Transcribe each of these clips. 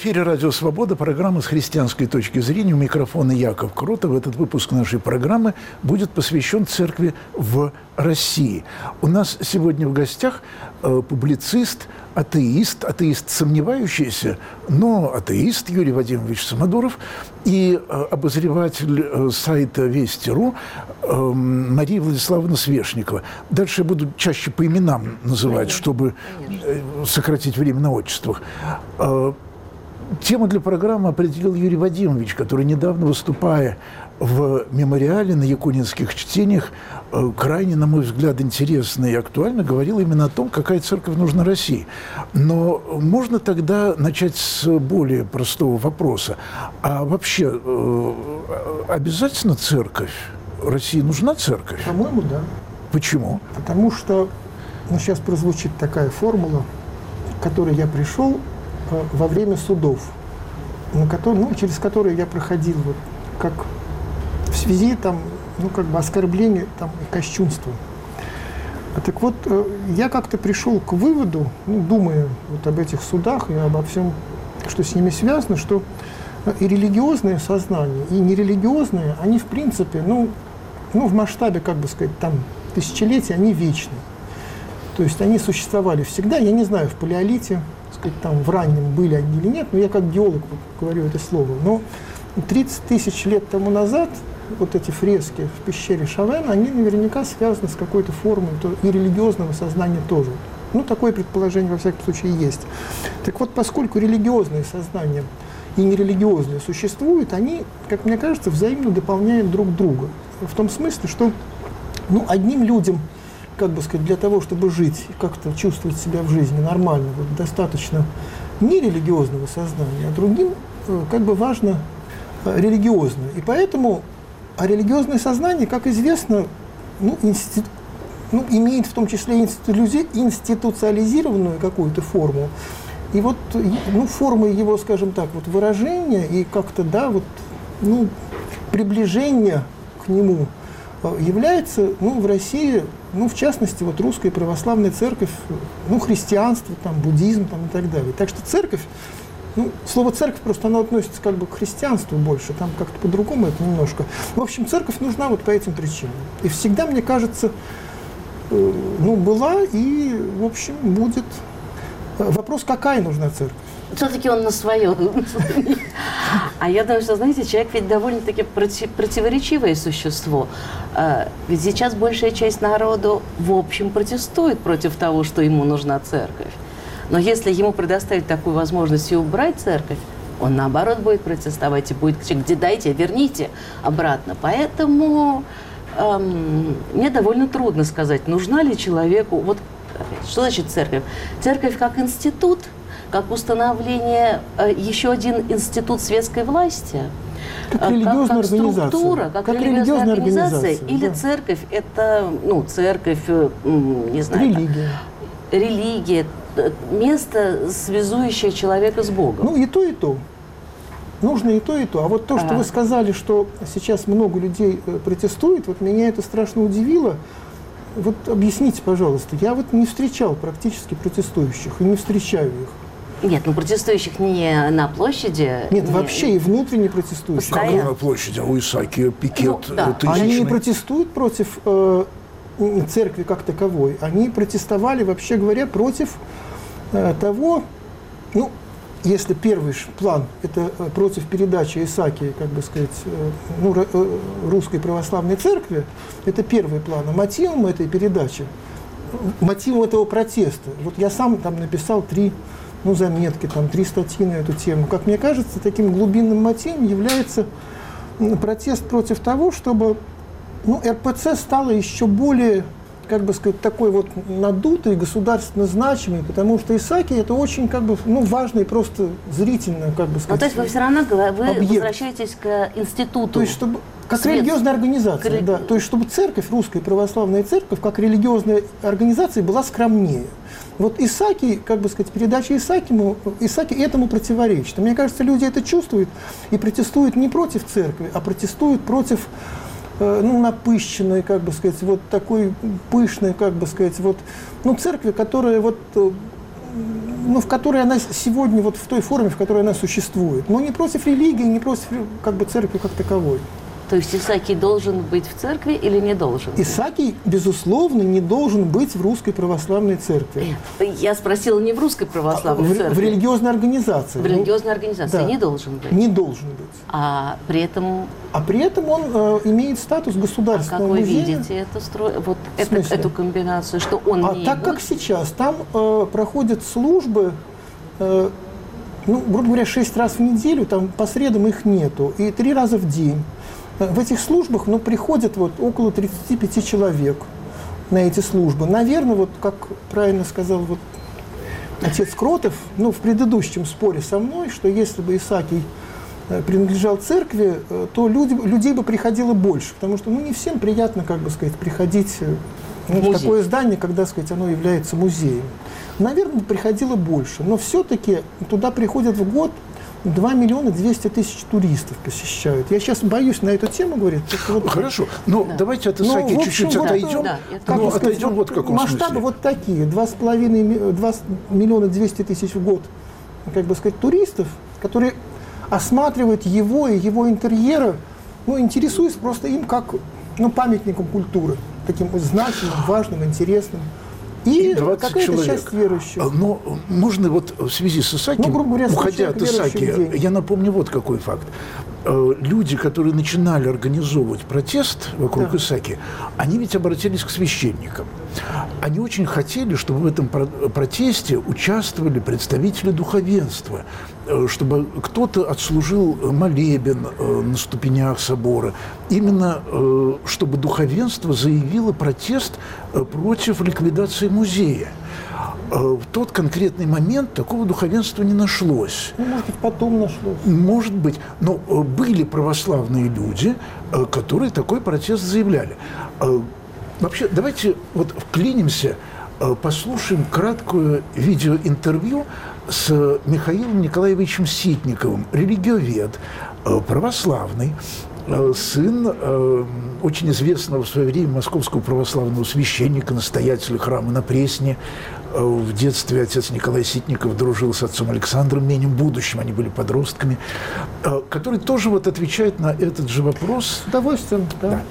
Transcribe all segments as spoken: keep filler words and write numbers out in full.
эфире «Радио Свобода», программа «С христианской точки зрения». У микрофона Яков Кротов. Этот выпуск нашей программы будет посвящен церкви в России. У нас сегодня в гостях э, публицист, атеист, атеист сомневающийся, но атеист Юрий Вадимович Самодуров и э, обозреватель э, сайта Вести точка ру э, Мария Владиславовна Свешникова. Дальше я буду чаще по именам называть, чтобы э, сократить время на отчествах. Э, Тему для программы определил Юрий Вадимович, который, недавно выступая в мемориале на якунинских чтениях, крайне, на мой взгляд, интересно и актуально говорил именно о том, какая церковь нужна России. Но можно тогда начать с более простого вопроса. А вообще, обязательно церковь? России нужна церковь? По-моему, да. Почему? Потому что, ну, сейчас прозвучит такая формула, к которой я пришел во время судов, на который, ну, через которые я проходил вот, как в связи там, ну, как бы оскорбления там, и кощунства. А так вот, я как-то пришел к выводу, ну, думая вот об этих судах и обо всем, что с ними связано, что и религиозное сознание, и нерелигиозное, они в принципе, ну, ну в масштабе, как бы сказать, там тысячелетий, они вечны. То есть они существовали всегда, я не знаю, в палеолите, там в раннем были они или нет, но я как геолог говорю это слово. Но тридцать тысяч лет тому назад вот эти фрески в пещере Шавена, они наверняка связаны с какой-то формой и религиозного сознания тоже. Ну, такое предположение во всяком случае есть. Так вот, поскольку религиозное сознание и нерелигиозное существуют, они, как мне кажется, взаимно дополняют друг друга. В том смысле, что ну, одним людям, как бы сказать, для того, чтобы жить и как-то чувствовать себя в жизни нормально, вот, достаточно нерелигиозного сознания, а другим как бы важно религиозное. И поэтому а религиозное сознание, как известно, ну, институ, ну, имеет в том числе институциализированную какую-то форму. И вот ну, формой его, скажем так, вот выражения и как-то, да, вот, ну, приближение к нему является, ну, в России, ну, в частности, вот русская православная церковь, ну, христианство, там, буддизм, там, и так далее. Так что церковь, ну, слово церковь просто, оно относится как бы к христианству больше, там как-то по-другому это немножко. В общем, церковь нужна вот по этим причинам. И всегда, мне кажется, э, ну, была и, в общем, будет. Вопрос, какая нужна церковь? Все-таки он на своем. А я думаю, что, знаете, человек ведь довольно-таки против, противоречивое существо. Ведь сейчас большая часть народу, в общем, протестует против того, что ему нужна церковь. Но если ему предоставить такую возможность и убрать церковь, он, наоборот, будет протестовать и будет кричать: где дайте, верните обратно. Поэтому эм, мне довольно трудно сказать, нужна ли человеку... Вот что значит церковь? Церковь как институт, как установление, э, еще один институт светской власти, как, э, как, как структура, как, как религиозная организация, организация или да. Церковь, это, ну, церковь, э, не знаю, религия. Как, религия, место, связующее человека с Богом. Ну, и то, и то. Нужно и то, и то. А вот то, что а. вы сказали, что сейчас много людей протестует, вот меня это страшно удивило. Вот объясните, пожалуйста, я вот не встречал практически протестующих и не встречаю их. Нет, ну протестующих не на площади. Нет, не... вообще и внутренне протестующих. Как на площади? У Исаакия пикет ну, да. Они не протестуют против э, церкви как таковой. Они протестовали, вообще говоря, против э, того, ну, если первый план – это против передачи Исаакии, как бы сказать, ну, русской православной церкви, это первый план. А мотивом этой передачи, мотивом этого протеста, вот я сам там написал три ну, заметки, там, три статьи на эту тему. Как мне кажется, таким глубинным мотивом является протест против того, чтобы ну, эр пэ цэ стала еще более, как бы сказать, такой вот надутый, государственно значимый, потому что Исаакий это очень как бы ну, важный просто зрительно, как бы сказать. Ну, то есть вы все равно вы объект. Возвращаетесь к институту. То есть, чтобы как Свет. религиозная организация, к... да. То есть, чтобы церковь, русская православная церковь, как религиозная организация, была скромнее. Вот Исаакий, как бы сказать, передача Исаакиему, Исаакий этому противоречит. И мне кажется, люди это чувствуют и протестуют не против церкви, а протестуют против ну, напыщенной, как бы сказать, вот такой пышной, как бы сказать, вот, ну, церкви, которая вот, ну, в которой она сегодня, вот в той форме, в которой она существует. Но не против религии, не против как бы, церкви как таковой. То есть Исаакий должен быть в церкви или не должен? Исаакий, безусловно, не должен быть в Русской Православной Церкви. Я спросила не в Русской Православной в, Церкви. В религиозной организации. В религиозной организации да, не должен быть? Не должен быть. А при этом... А при этом он э, имеет статус государственного музея. А как вы музея. видите эту, стро... вот это, эту комбинацию, что он а не так, будет? как сейчас, там э, проходят службы, э, ну, грубо говоря, шесть раз в неделю, там по средам их нету, и три раза в день. В этих службах, ну, приходят вот около тридцати пяти человек на эти службы. Наверное, вот как правильно сказал вот отец Кротов, ну, в предыдущем споре со мной, что если бы Исаакий принадлежал церкви, то люди, людей бы приходило больше, потому что, ну, не всем приятно, как бы сказать, приходить, ну, в такое здание, когда, сказать, оно является музеем. Наверное, приходило больше, но все-таки туда приходят в год два миллиона двести тысяч туристов посещают. Я сейчас боюсь на эту тему говорить. Вот, хорошо, но да. давайте от Исаакия ну, чуть-чуть вот, отойдем. Да, да, ну, сказать, отойдем вот в каком масштабы смысле. Вот такие. два миллиона двести тысяч в год, как бы сказать, туристов, которые осматривают его и его интерьеры, ну, интересуясь просто им как, ну, памятником культуры, таким значимым, важным, интересным. И какая-то часть верующих. Но можно вот в связи с Исаакием, ну, грубо говоря, уходя от Исаакия, я напомню вот какой факт. Люди, которые начинали организовывать протест вокруг да. Исаакия, они ведь обратились к священникам. Они очень хотели, чтобы в этом протесте участвовали представители духовенства, чтобы кто-то отслужил молебен на ступенях собора. Именно чтобы духовенство заявило протест против ликвидации музея. В тот конкретный момент такого духовенства не нашлось. Ну, может быть, потом нашлось. Может быть. Но были православные люди, которые такой протест заявляли. Вообще, давайте вот вклинимся, послушаем краткое видеоинтервью с Михаилом Николаевичем Ситниковым, религиовед, православный, сын э, очень известного в свое время московского православного священника, настоятеля храма на Пресне. Э, в детстве отец Николай Ситников дружил с отцом Александром Менем, будущим, они были подростками, э, который тоже вот отвечает на этот же вопрос. С удовольствием, да. да.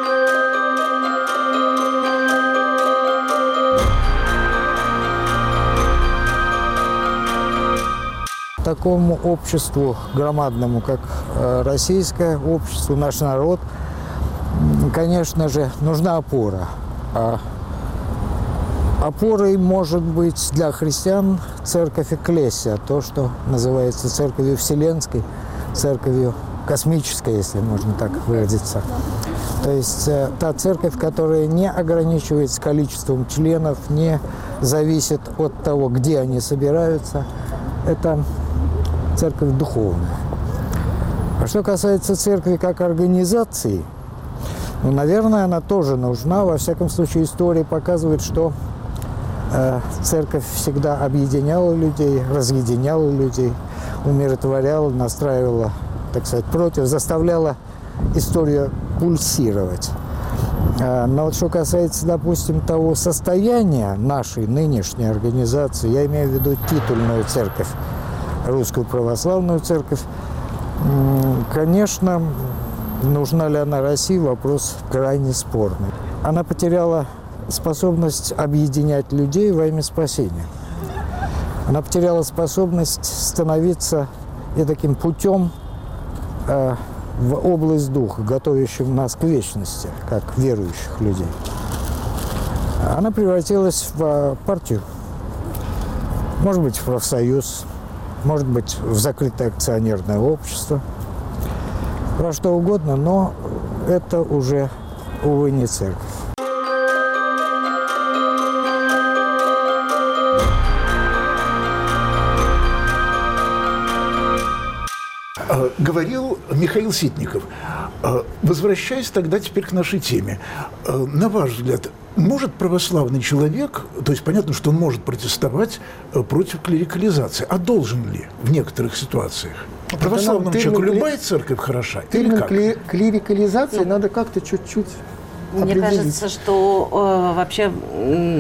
Такому обществу громадному, как российское общество, наш народ, конечно же, нужна опора. А опорой может быть для христиан церковь Экклесия, то, что называется церковью вселенской, церковью космической, если можно так выразиться. То есть та церковь, которая не ограничивается количеством членов, не зависит от того, где они собираются. Это церковь духовная. А что касается церкви как организации, ну, наверное, она тоже нужна. Во всяком случае, история показывает, что э, церковь всегда объединяла людей, разъединяла людей, умиротворяла, настраивала, так сказать, против, заставляла историю пульсировать. Э, но вот что касается, допустим, того состояния нашей нынешней организации, я имею в виду титульную церковь, Русскую Православную Церковь. Конечно, нужна ли она России, вопрос крайне спорный. Она потеряла способность объединять людей во имя спасения. Она потеряла способность становиться и таким путем э, в область духа, готовящим нас к вечности, как верующих людей. Она превратилась в партию, может быть, в профсоюз, может быть, в закрытое акционерное общество, во что угодно, но это уже, увы, не церковь. Говорил Михаил Ситников. Возвращаясь тогда теперь к нашей теме, на ваш взгляд, может православный человек, то есть понятно, что он может протестовать против клерикализации, а должен ли в некоторых ситуациях? Православному человеку любая церковь хороша? Термин кли- клерикализации ну, надо как-то чуть-чуть Мне определить. кажется, что э, вообще э,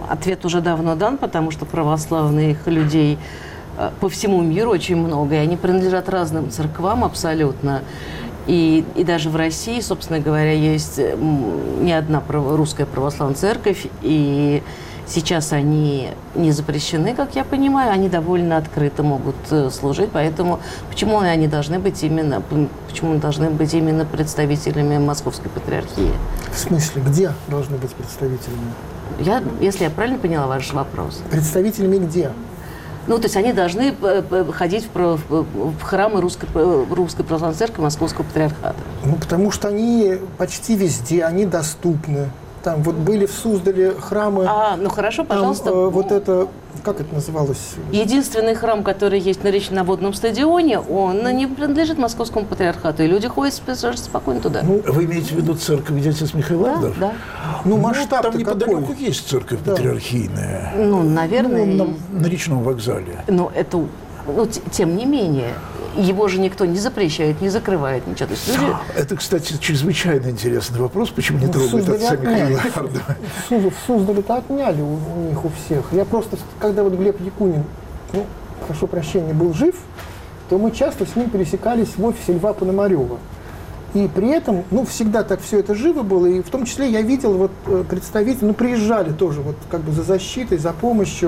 ответ уже давно дан, потому что православных людей по всему миру очень много, и они принадлежат разным церквам абсолютно. И, и даже в России, собственно говоря, есть не одна русская православная церковь, и сейчас они не запрещены, как я понимаю, они довольно открыто могут служить, поэтому почему они должны быть именно, почему должны быть именно представителями Московской Патриархии? В смысле, где должны быть представителями? Я, если я правильно поняла ваш вопрос. Представителями где? Ну, то есть они должны ходить в, в храмы Русской, Русской Православной Церкви Московского Патриархата. Ну, потому что они почти везде, они доступны. Там вот были в Суздале храмы. А, ну хорошо, пожалуйста. Там, э, вот это, как это называлось? Единственный храм, который есть на Речном-Водном стадионе, он не принадлежит Московскому Патриархату, и люди ходят спокойно туда. Ну, вы имеете в виду церковь, где отец Михаил да, Лазарев? да. Ну, масштаб-то там неподалеку какой? есть церковь Да. патриархийная. Ну, наверное. Ну, на, на речном вокзале. Но это, ну, т- тем не менее, его же никто не запрещает, не закрывает, ничего. То есть люди... Это, кстати, чрезвычайно интересный вопрос, почему не Ну, трогают Суздале отца отняли. Михаила Лазарева. В Суз- В Суздале-то отняли у, у них у всех. Я просто, когда вот Глеб Якунин, ну, прошу прощения, был жив, то мы часто с ним пересекались в офисе Льва Пономарева. И при этом, ну, всегда так все это живо было, и в том числе я видел вот э, представители, ну, приезжали тоже вот как бы за защитой, за помощью,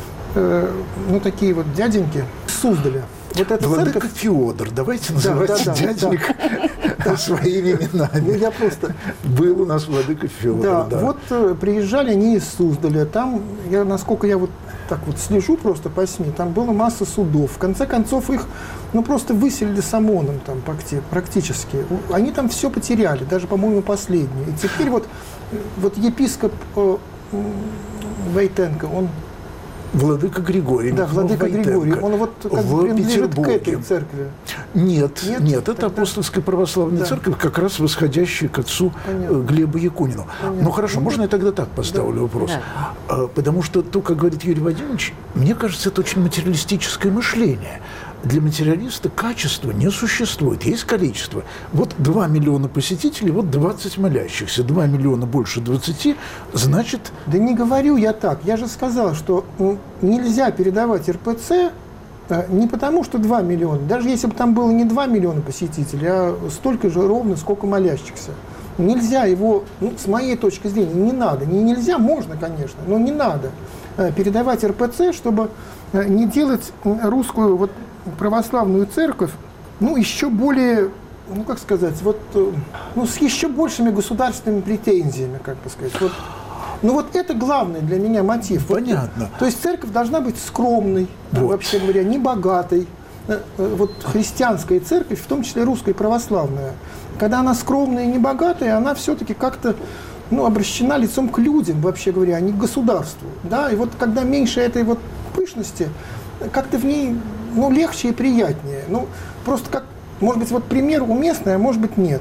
э, ну, такие вот дяденьки из Суздаля. Вот эта Владыка церковь, Феодор, давайте называть да, да, дяденек своими ну, именами. я просто... Был у нас Владыка Феодор, Да, да. вот э, приезжали они из Суздаля, там, я, насколько я вот так вот слежу просто по СМИ, там была масса судов. В конце концов их, ну, просто выселили с ОМОНом там практи- практически. У- Они там все потеряли, даже, по-моему, последние. И теперь вот, э, вот епископ э, м, Войтенко, он, Владыка Григорий. да, Михаил владыка Войтенко. Григорий, он вот как бы в принадлежит к Петербурге. этой церкви. Нет, Нет? нет, это Тогда- апостольская православная Да. церковь, как раз восходящая к отцу Понятно. э, Глебу Якунину. Понятно. Ну хорошо, можно я тогда так поставлю вопрос? А, Потому что то, как говорит Юрий Вадимович, мне кажется, это очень материалистическое мышление. Для материалиста качества не существует, есть количество. Вот два миллиона посетителей, вот двадцать молящихся. два миллиона больше двадцати, значит, Да не говорю я так. Я же сказал, что м, нельзя передавать эр пэ цэ э, не потому, что два миллиона. Даже если бы там было не два миллиона посетителей, а столько же ровно, сколько молящихся. Нельзя его, ну, с моей точки зрения, не надо. Не нельзя, можно, конечно, но не надо э, передавать эр пэ цэ, чтобы э, не делать м, русскую вот, православную церковь, ну, еще более, ну, как сказать, вот, э, ну, с еще большими государственными претензиями, как бы сказать. Вот. Ну, вот это главный для меня мотив. Понятно. Вот, то есть церковь должна быть скромной, Вот. вообще говоря, не богатой. Э, э, Вот христианская церковь, в том числе русская православная, когда она скромная и не богатая, она все-таки как-то, ну, обращена лицом к людям, вообще говоря, а не к государству. Да? И вот когда меньше этой вот пышности, как-то в ней, ну, легче и приятнее. Ну, просто как, может быть, вот пример уместный, а может быть, нет.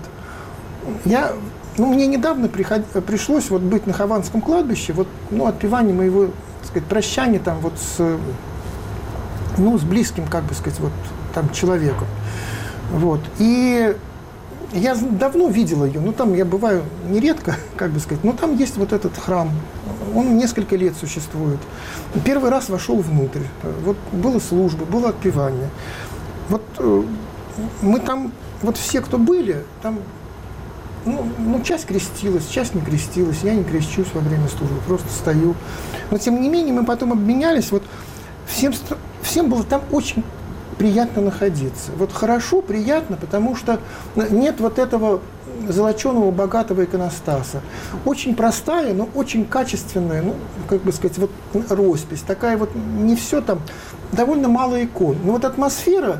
Я, ну, мне недавно приход, пришлось вот быть на Хованском кладбище, вот, ну, отпевание моего, так сказать, прощания там вот с, ну, с близким, как бы сказать, вот там человеком. Вот. И я давно видел ее, ну, там я бываю нередко, как бы сказать, но там есть вот этот храм, он несколько лет существует. Первый раз вошел внутрь, вот была служба, было отпевание. Вот э, мы там, вот все, кто были, там, ну, ну, часть крестилась, часть не крестилась, я не крещусь во время службы, просто стою. Но, тем не менее, мы потом обменялись, вот всем, всем было там очень приятно находиться. Вот хорошо, приятно, потому что нет вот этого золоченого, богатого иконостаса. Очень простая, но очень качественная, ну, как бы сказать, вот роспись. Такая вот, не все там, довольно мало икон. Но вот атмосфера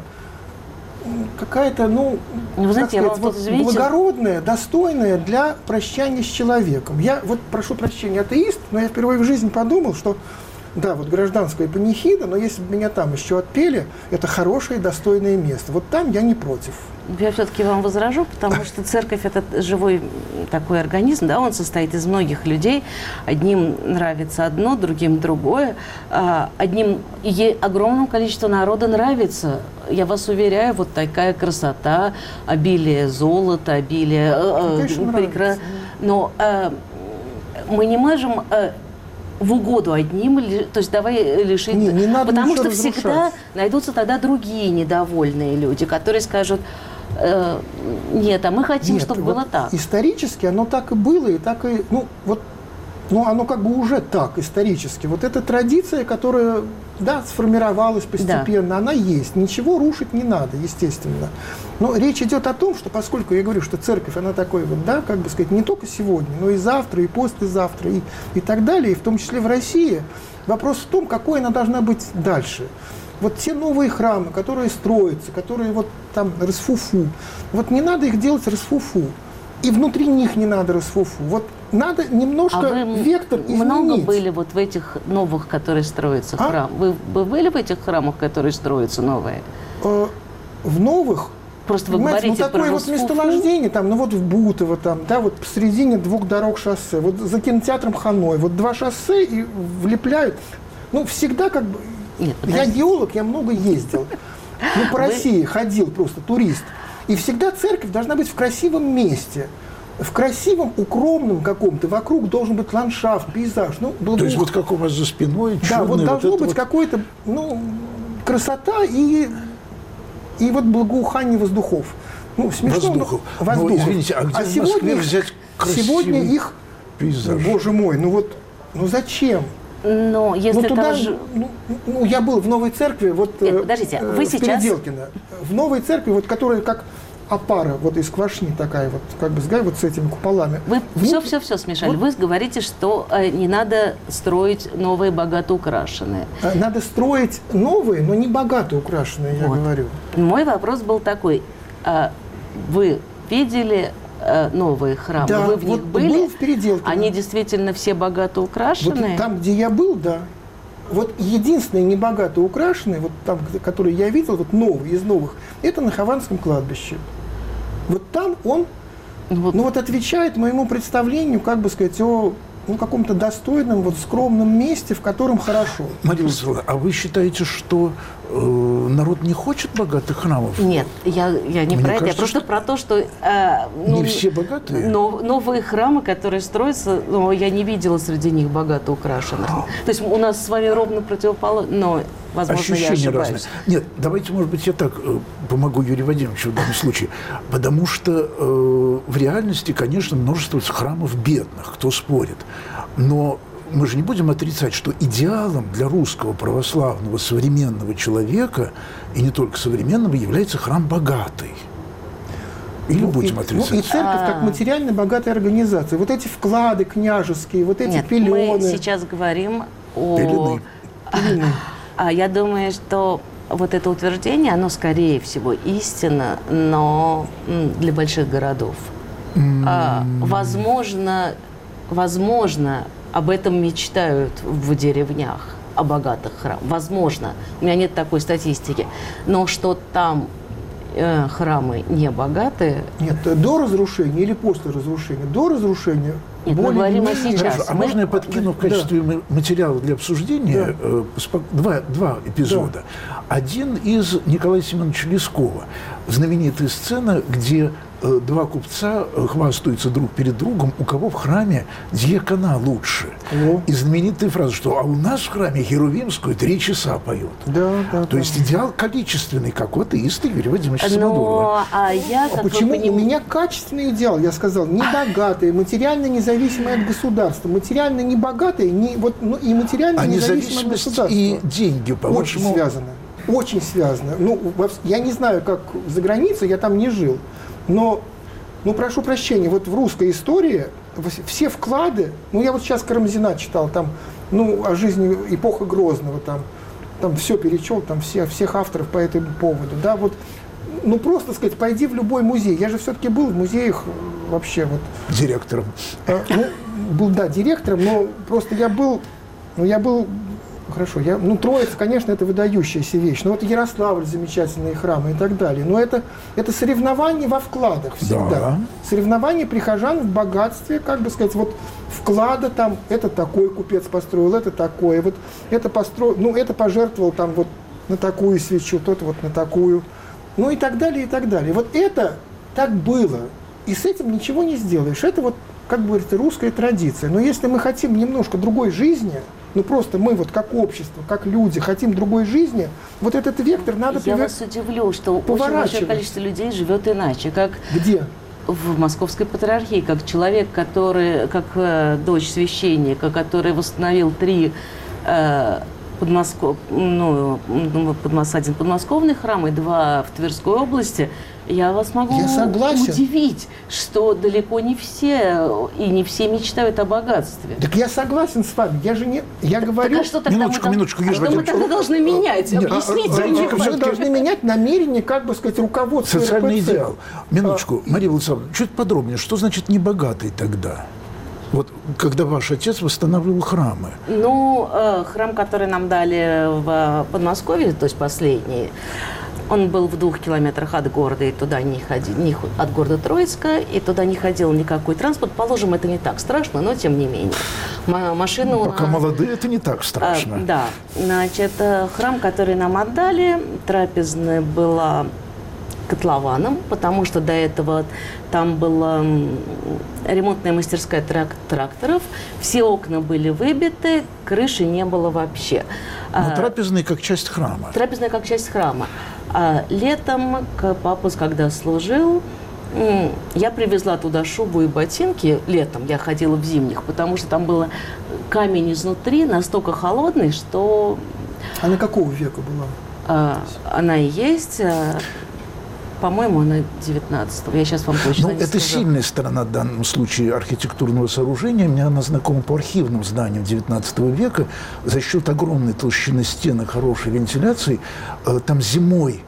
какая-то, ну, Вы знаете, как я сказать, вам вот тут, извините, благородная, достойная для прощания с человеком. Я вот, прошу прощения, атеист, но я впервые в жизни подумал, что да, вот гражданская панихида, но если бы меня там еще отпели, это хорошее, достойное место. Вот там я не против. Я все-таки вам возражу, потому что церковь – это живой такой организм, да, он состоит из многих людей. Одним нравится одно, другим другое. Одним ей огромному количеству народа нравится. Я вас уверяю, вот такая красота, обилие золота, обилие… Ну, конечно, прекра... нравится. Но э, мы не можем… Э, в угоду одним, то есть давай лишить... Не, не надо Потому что разрушать. всегда найдутся тогда другие недовольные люди, которые скажут, э, нет, а мы хотим, Нет, чтобы вот было так. Исторически оно так и было, и так и... Ну, вот, ну, оно как бы уже так исторически. Вот эта традиция, которая, да, сформировалась постепенно, да. Она есть. Ничего рушить не надо, естественно. Но речь идет о том, что поскольку я говорю, что церковь, она такой вот, да, как бы сказать, не только сегодня, но и завтра, и послезавтра, и, и так далее, и в том числе в России, вопрос в том, какой она должна быть дальше. Вот те новые храмы, которые строятся, которые вот там расфуфу, вот не надо их делать расфуфу. И внутри них не надо расфуфу. Вот надо немножко а вы вектор изменить. Много были вот в этих новых, которые строятся, а? храм? Вы, вы были в этих храмах, которые строятся новые? Э, в новых? Просто вы Понимаете, говорите ну, такое про вот месторождение, там, ну вот в Бутово, там, да, вот посередине двух дорог шоссе, вот за кинотеатром Ханой, вот два шоссе и влепляют. Ну, всегда как бы... Нет, я геолог, я много ездил. Ну, по России ходил просто, турист. И всегда церковь должна быть в красивом месте. В красивом, укромном каком-то. Вокруг должен быть ландшафт, пейзаж. Ну, благоух... То есть вот как у вас за спиной, да, вот должно вот быть вот... какой-то, ну, красота и, и вот благоухание воздухов. Ну, смешно, воздухов. Но, воздухов. Ну, извините, а где а в сегодня Москве их, взять красивый сегодня их, пейзаж? Боже мой, ну вот, ну зачем? Но если ну, туда, же... ну, ну, я был в Новой Церкви, вот Нет, подождите, э, вы в сейчас... Переделкино. В Новой Церкви, вот, которая как опара, вот из квашни такая, вот, как бы, вот с этими куполами. Вы Внутри... все-все-все смешали. Вот. Вы говорите, что э, не надо строить новые, богато украшенные. Надо строить новые, но не богато украшенные, я вот. говорю. Мой вопрос был такой. А вы видели э, новые храмы? Да, вы в вот них были? Был в Переделкино. Они действительно все богато украшенные? Вот там, где я был, да. Вот единственные небогато украшенные, вот там, которые я видел, вот новые, из новых, это на Хованском кладбище. Вот там он, вот. ну вот отвечает моему представлению, как бы сказать, о ну, каком-то достойном, вот скромном месте, в котором хорошо. Мария Владиславовна, а вы считаете, что э, народ не хочет богатых храмов? Нет, я, я не Мне про это, кажется, я просто что про то, что... Э, ну, не все богатые? Но, новые храмы, которые строятся, но я не видела среди них богато украшенных. То есть у нас с вами ровно противоположно, но, возможно, ощущения я ошибаюсь. разные. Нет, давайте, может быть, я так э, помогу Юрию Вадимовичу в данном случае. Потому что э, в реальности, конечно, множество храмов бедных, кто спорит. Но мы же не будем отрицать, что идеалом для русского православного современного человека, и не только современного, является храм богатый. Или ну, будем и, отрицать? Ну, и церковь как материально богатая организация. Вот эти вклады княжеские, вот эти Нет, пелены. мы сейчас говорим о... Пелены. Пелены. А я думаю, что вот это утверждение, оно, скорее всего, истинно, но для больших городов. Mm. А, возможно, возможно, об этом мечтают в деревнях, о богатых храмах. Возможно. У меня нет такой статистики. Но что там э, храмы не богатые... Нет, до разрушения или после разрушения? До разрушения... Нет, мы говорим о сейчас. Хорошо, а мы... можно я подкину в качестве да. материала для обсуждения да. э, два, два эпизода. Да. Один из Николая Семеновича Лескова. Знаменитая сцена, где э, два купца хвастаются друг перед другом, у кого в храме дьякона лучше. О. И знаменитая фраза, что а у нас в храме Херувимскую три часа поют. Да, да, То да. есть идеал количественный, как у атеиста Юрия Вадимовича Самодурова. А, я, а почему поним... у меня качественный идеал? Я сказал, не богатые, материально независимые от государства, материально не богатые, не, вот, ну, и материально а независимые от государства. И деньги, по-вашему... Очень связано. Очень связано. Ну, я не знаю, как за границей, я там не жил. Но, ну, прошу прощения, вот в русской истории все вклады, ну, я вот сейчас Карамзина читал, там, ну, о жизни эпохи Грозного, там, там все перечел, там все, всех авторов по этому поводу, да, вот, ну, просто сказать, пойди в любой музей. Я же все-таки был в музеях вообще вот. Директором. А, ну, был, да, директором, но просто я был, ну, я был, хорошо, я, ну, Троица, конечно, это выдающаяся вещь, но вот Ярославль, замечательные храмы и так далее, но это, это соревнование во вкладах всегда. Да. Соревнование прихожан в богатстве, как бы сказать, вот вклада там, это такой купец построил, это такое, вот это построил, ну, это пожертвовал там вот на такую свечу, тот вот на такую. Ну и так далее, и так далее. Вот это так было. И с этим ничего не сделаешь. Это вот как бы это русская традиция. Но если мы хотим немножко другой жизни, ну просто мы вот как общество, как люди хотим другой жизни, вот этот вектор надо... Я привер... вас удивлю, что очень большое количество людей живет иначе. Как Где? в Московской Патриархии, как человек, который, как э, дочь священника, который восстановил три э, подмосков... ну, подмос... один подмосковный храм и два в Тверской области, я вас могу Я согласен. удивить, что далеко не все и не все мечтают о богатстве. Так я согласен с вами. Я же не... Я Так, говорю... так, а что тогда Минуточку, мы, минуточку, а Юрий что мы Владимирович. тогда должны менять? Нет, Объясните а, а, мне. а, Мы всё-таки- должны, должны менять намерение, как бы сказать, руководства Социальный РПЦ. идеал. Минуточку, Мария Владиславовна, чуть подробнее, что значит небогатый тогда? Вот когда ваш отец восстанавливал храмы. Ну, э, храм, который нам дали в Подмосковье, то есть последний, он был в двух километрах от города, и туда не ходил, не, х- от города Троицка, и туда не ходил никакой транспорт. Положим, это не так страшно, но тем не менее. М- машину... Пока а, молодые, это не так а, страшно. да. Значит, э, храм, который нам отдали, трапезная была котлованом, потому что до этого там была м, ремонтная мастерская трак- тракторов, все окна были выбиты, крыши не было вообще. Но А, трапезный как часть храма. Трапезная как часть храма. А летом, к- папа, когда служил, м, я привезла туда шубу и ботинки. Летом я ходила в зимних, потому что там был камень изнутри настолько холодный, что Она какого века была? а, она и есть. а, По-моему, она девятнадцатого. Я сейчас вам точно Ну, не это скажу. сильная сторона в данном случае архитектурного сооружения. Мне она знакома по архивным зданиям девятнадцатого века. За счет огромной толщины стен и хорошей вентиляции э, там зимой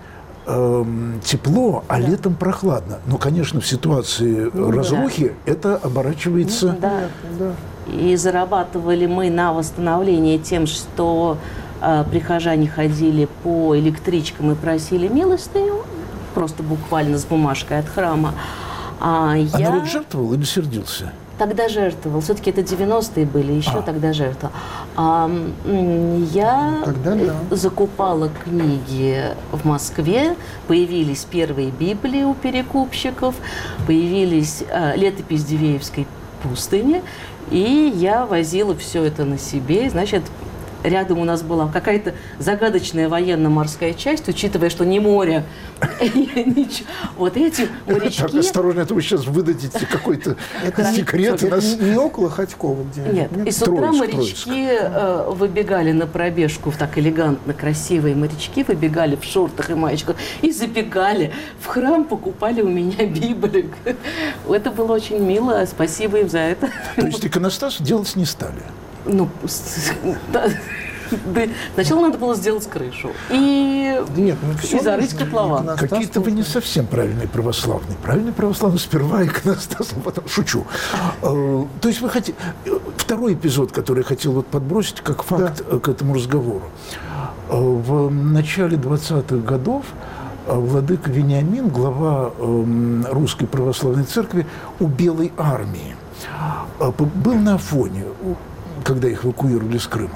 эм, тепло, а летом прохладно. Но, конечно, в ситуации Ну, разрухи это оборачивается... Да. Да. И зарабатывали мы на восстановление тем, что э, прихожане ходили по электричкам и просили милостыню, просто буквально с бумажкой от храма. А А я народ жертвовал или сердился? тогда жертвовал. Все-таки это девяностые были, еще А. тогда жертвовал. А, м, я Тогда да. э, закупала книги в Москве, появились первые Библии у перекупщиков, появились э, летопись Дивеевской пустыни, и я возила все это на себе. Значит, рядом у нас была какая-то загадочная военно-морская часть, учитывая, что не море. Вот эти Так, морячки... осторожно, это вы сейчас выдадите какой-то секрет. Это Нас... не, не около Хотькова где? Нет, и с утра Троицк, морячки э, выбегали на пробежку, так элегантно, красивые морячки выбегали в шортах и маечках и забегали в храм, покупали у меня Библию. Это было очень мило, спасибо им за это. То есть иконостас делать не стали? Ну, с- да. Да, сначала надо было сделать крышу. И, Да нет, ну все и зарыть нужно. котлован. Иконостас Какие-то вы не нужно. совсем правильные православные. Правильный православный сперва иконостас, а потом шучу. Э, То есть вы хотите... Второй эпизод, который я хотел вот подбросить как факт э, к этому разговору. Э, В начале двадцатых годов э, владыка Вениамин, глава э, Русской Православной Церкви, у Белой армии, э, был на Афоне, у- когда их эвакуировали с Крыма.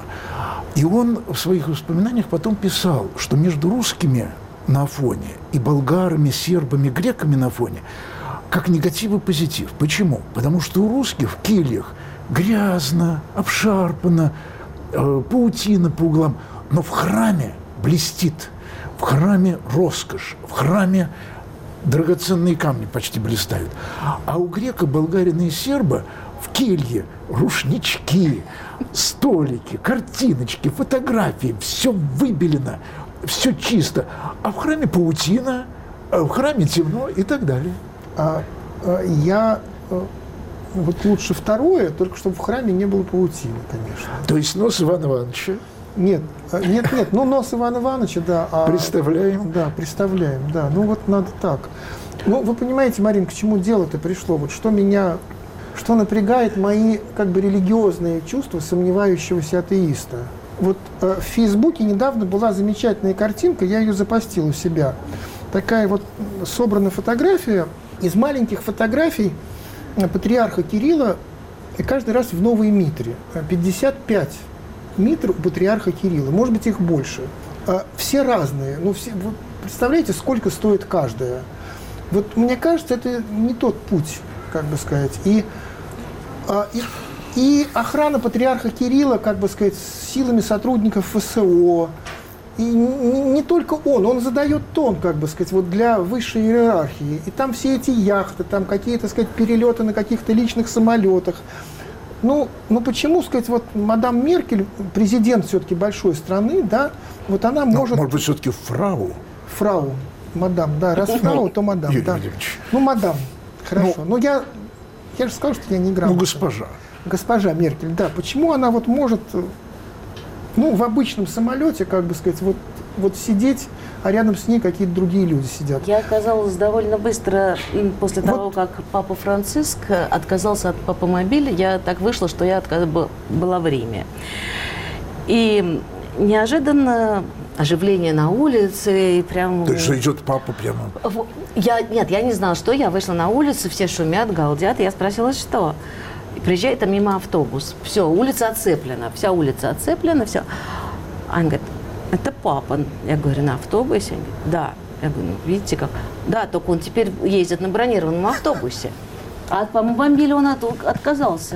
И он в своих воспоминаниях потом писал, что между русскими на Афоне и болгарами, сербами, греками на Афоне как негатив и позитив. Почему? Потому что у русских в кельях грязно, обшарпано, э, паутина по углам, но в храме блестит, в храме роскошь, в храме драгоценные камни почти блистают. А у грека, болгарина и серба в келье рушнички, столики, картиночки, фотографии, все выбелено, все чисто. А в храме паутина, а в храме темно и так далее. А, а, я а, вот лучше второе, только чтобы в храме не было паутины, конечно. То есть нос Ивана Ивановича Нет, а, нет, нет, ну нос Ивана Ивановича, да. А, представляем. Да, представляем, да. Ну вот надо так. Ну, вы понимаете, Марин, к чему дело-то пришло? Вот что меня, что напрягает мои как бы религиозные чувства сомневающегося атеиста. Вот э, в Фейсбуке недавно была замечательная картинка, я ее запостил у себя. Такая вот собрана фотография из маленьких фотографий э, патриарха Кирилла, и каждый раз в новой митре. пятьдесят пять митр у патриарха Кирилла, может быть, их больше. А, все разные. Ну, все, вы представляете, сколько стоит каждая? Вот мне кажется, это не тот путь, как бы сказать. И А, и, и охрана патриарха Кирилла, как бы сказать, с силами сотрудников ФСО. И не, не только он, он задает тон, как бы сказать, вот для высшей иерархии. И там все эти яхты, там какие-то, сказать, перелеты на каких-то личных самолетах. Ну, ну почему, сказать, вот мадам Меркель, президент все-таки большой страны, да, вот она Но, может... Может быть, все-таки фрау? Фрау, мадам, да, раз фрау, то мадам, Юрий да. Владимирович. Ну, мадам, хорошо. Ну, но я, я же сказал, что я не Ну, грамотный. госпожа. Госпожа Меркель, да. Почему она вот может, ну, в обычном самолете, как бы сказать, вот, вот сидеть, а рядом с ней какие-то другие люди сидят? Я оказалась довольно быстро, м, после Вот. того, как папа Франциск отказался от папомобиля, я так вышла, что я отказ- б- была в Риме. И неожиданно оживление на улице, и прям... То есть, что идет папа прямо. Во- Я, нет, я не знала, что. Я вышла на улицу, все шумят, галдят. И я спросила, что? И приезжает там мимо автобус. Все, улица оцеплена. Вся улица оцеплена, все. А он говорит, это папа. Я говорю, на автобусе? Он говорит, да. Я говорю, ну, видите как? Да, только он теперь ездит на бронированном автобусе. А от папомобиля он от- отказался.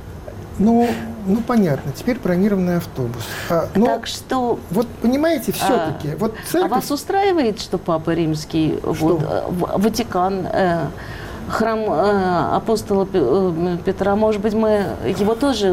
Ну, ну, понятно, теперь бронированный автобус. А, но Так что... вот понимаете, все-таки, вот А церковь... вас устраивает, что Папа Римский, вот, э, в- Ватикан, э, храм э, апостола Пе- э, Петра, может быть, мы его тоже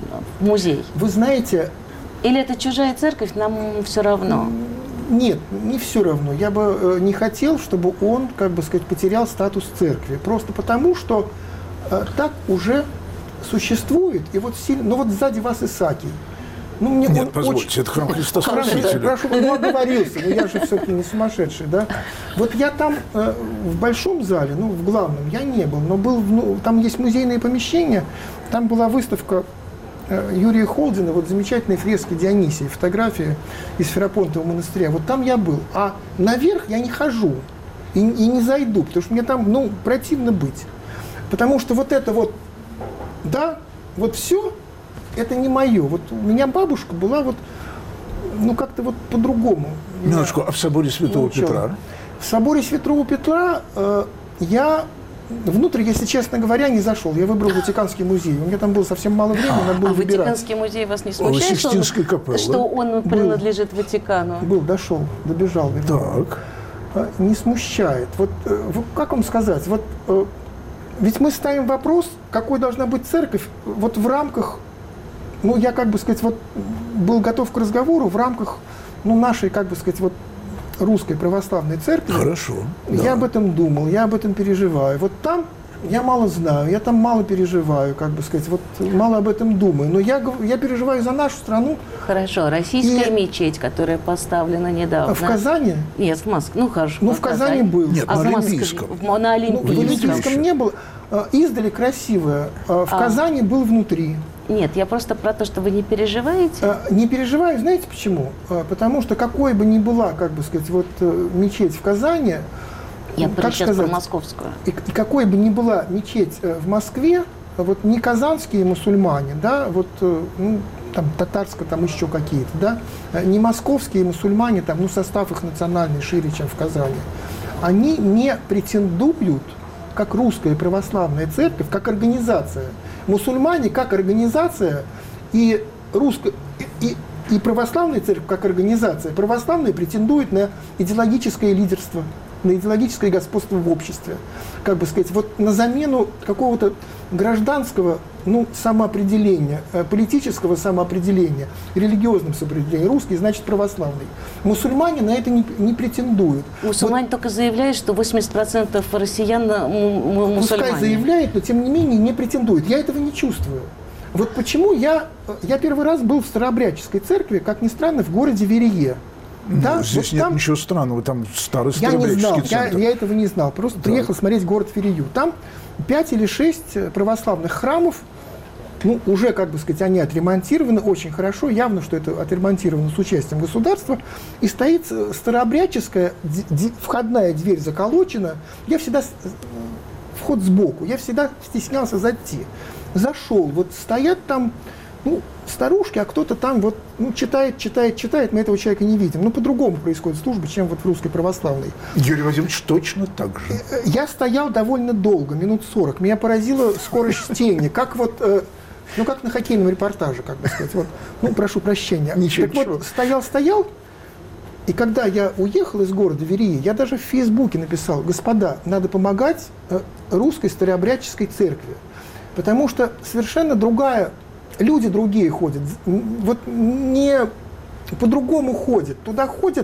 в музей? Вы знаете, Или это чужая церковь, нам все равно? нет, не все равно. Я бы э, не хотел, чтобы он, как бы сказать, потерял статус церкви. Просто потому, что э, так уже существует. И вот сильно... Ну вот сзади вас Исаакий. Ну, мне Нет, он позвольте, очень- это храм Христа Храм, Спасителя. прошу, ну, оговорился, но я же все-таки не сумасшедший, да. Вот я там э, в большом зале, ну, в главном, я не был, но был, ну, там есть музейные помещения, там была выставка э, Юрия Холдина, вот замечательные фрески Дионисия, фотография из Ферапонтового монастыря, вот там я был, а наверх я не хожу и, и не зайду, потому что мне там, ну, противно быть, потому что вот это вот, да, вот все, это не мое. Вот у меня бабушка была вот, ну, как-то вот по-другому. Минуточку, а в соборе Святого научила. Петра? В соборе Святого Петра э, я внутрь, если честно говоря, не зашел. Я выбрал Ватиканский музей. У меня там было совсем мало времени, надо было А выбирать. Ватиканский музей вас не О, смущает, что, Сикстинской капеллы. что он принадлежит Ватикану? Был, дошел, добежал, вернее. Так. А, не смущает. Вот, э, вот как вам сказать, вот э, ведь мы ставим вопрос, какой должна быть церковь вот в рамках, ну, я, как бы сказать, вот был готов к разговору в рамках, ну, нашей, как бы сказать, вот русской православной церкви. Хорошо. Я да. об этом думал, я об этом переживаю. Вот там я мало знаю, я там мало переживаю, как бы сказать, вот мало об этом думаю. Но я, гов- я переживаю за нашу страну. Хорошо, российская И- мечеть, которая поставлена недавно. А в Казани, Нет, в Москве. Ну, хорошо. ну, в Казани был. Нет, А на в Москве? Олимпийском. В, на Ну, в Олимпийском. Олимпийском не было. А, Издали красивая. А В А. Казани был внутри. Нет, я просто про то, что вы не переживаете. А, Не переживаю, знаете почему? А, Потому что какой бы ни была, как бы сказать, вот э, мечеть в Казани, Я ну, про- как сейчас про сказать, московскую. и, и какой бы ни была мечеть э, в Москве, вот не казанские мусульмане, да, вот э, ну, там татарско, там еще какие-то, да, э, не московские мусульмане, там, ну, состав их национальный шире, чем в Казани, они не претендуют, как русская православная церковь, как организация. Мусульмане как организация и русская и, и, и православная церковь как организация. Православные претендуют на идеологическое лидерство, на идеологическое господство в обществе. Как бы сказать, вот на замену какого-то гражданского, ну, самоопределения, э, политического самоопределения, религиозным самоопределением. Русский значит православный. Мусульмане на это не, не претендуют. Мусульмане только заявляют, что восемьдесят процентов россиян м- м- Пускай мусульмане. заявляет, но тем не менее не претендует. Я этого не чувствую. Вот почему я, я первый раз был в Старообрядческой церкви, как ни странно, в городе Верие. Ну, Да, здесь вот нет там ничего странного, там старый я не знал, старобрядческий я, центр. я этого не знал. Просто приехал смотреть город Верию. Там пять или шесть православных храмов, ну, уже, как бы сказать, они отремонтированы очень хорошо, явно, что это отремонтировано с участием государства, и стоит старообрядческая д- д- входная дверь заколочена. Я всегда, с- вход сбоку, я всегда стеснялся зайти. Зашел, вот стоят там ну, старушки, а кто-то там вот, ну, читает, читает, читает, мы этого человека не видим. Ну, по-другому происходит служба, чем вот в русской православной. Юрий Владимирович точно так же. Я стоял довольно долго, минут сорок. Меня поразила скорость чтения. Как вот, э, ну, как на хоккейном репортаже, как бы сказать. Вот, ну, прошу прощения. Ничего, так ничего. вот, стоял, стоял, и когда я уехал из города Верии, я даже в Фейсбуке написал: господа, надо помогать э, русской старообрядческой церкви. Потому что совершенно другая, люди другие ходят, вот не по-другому ходят. Туда ходят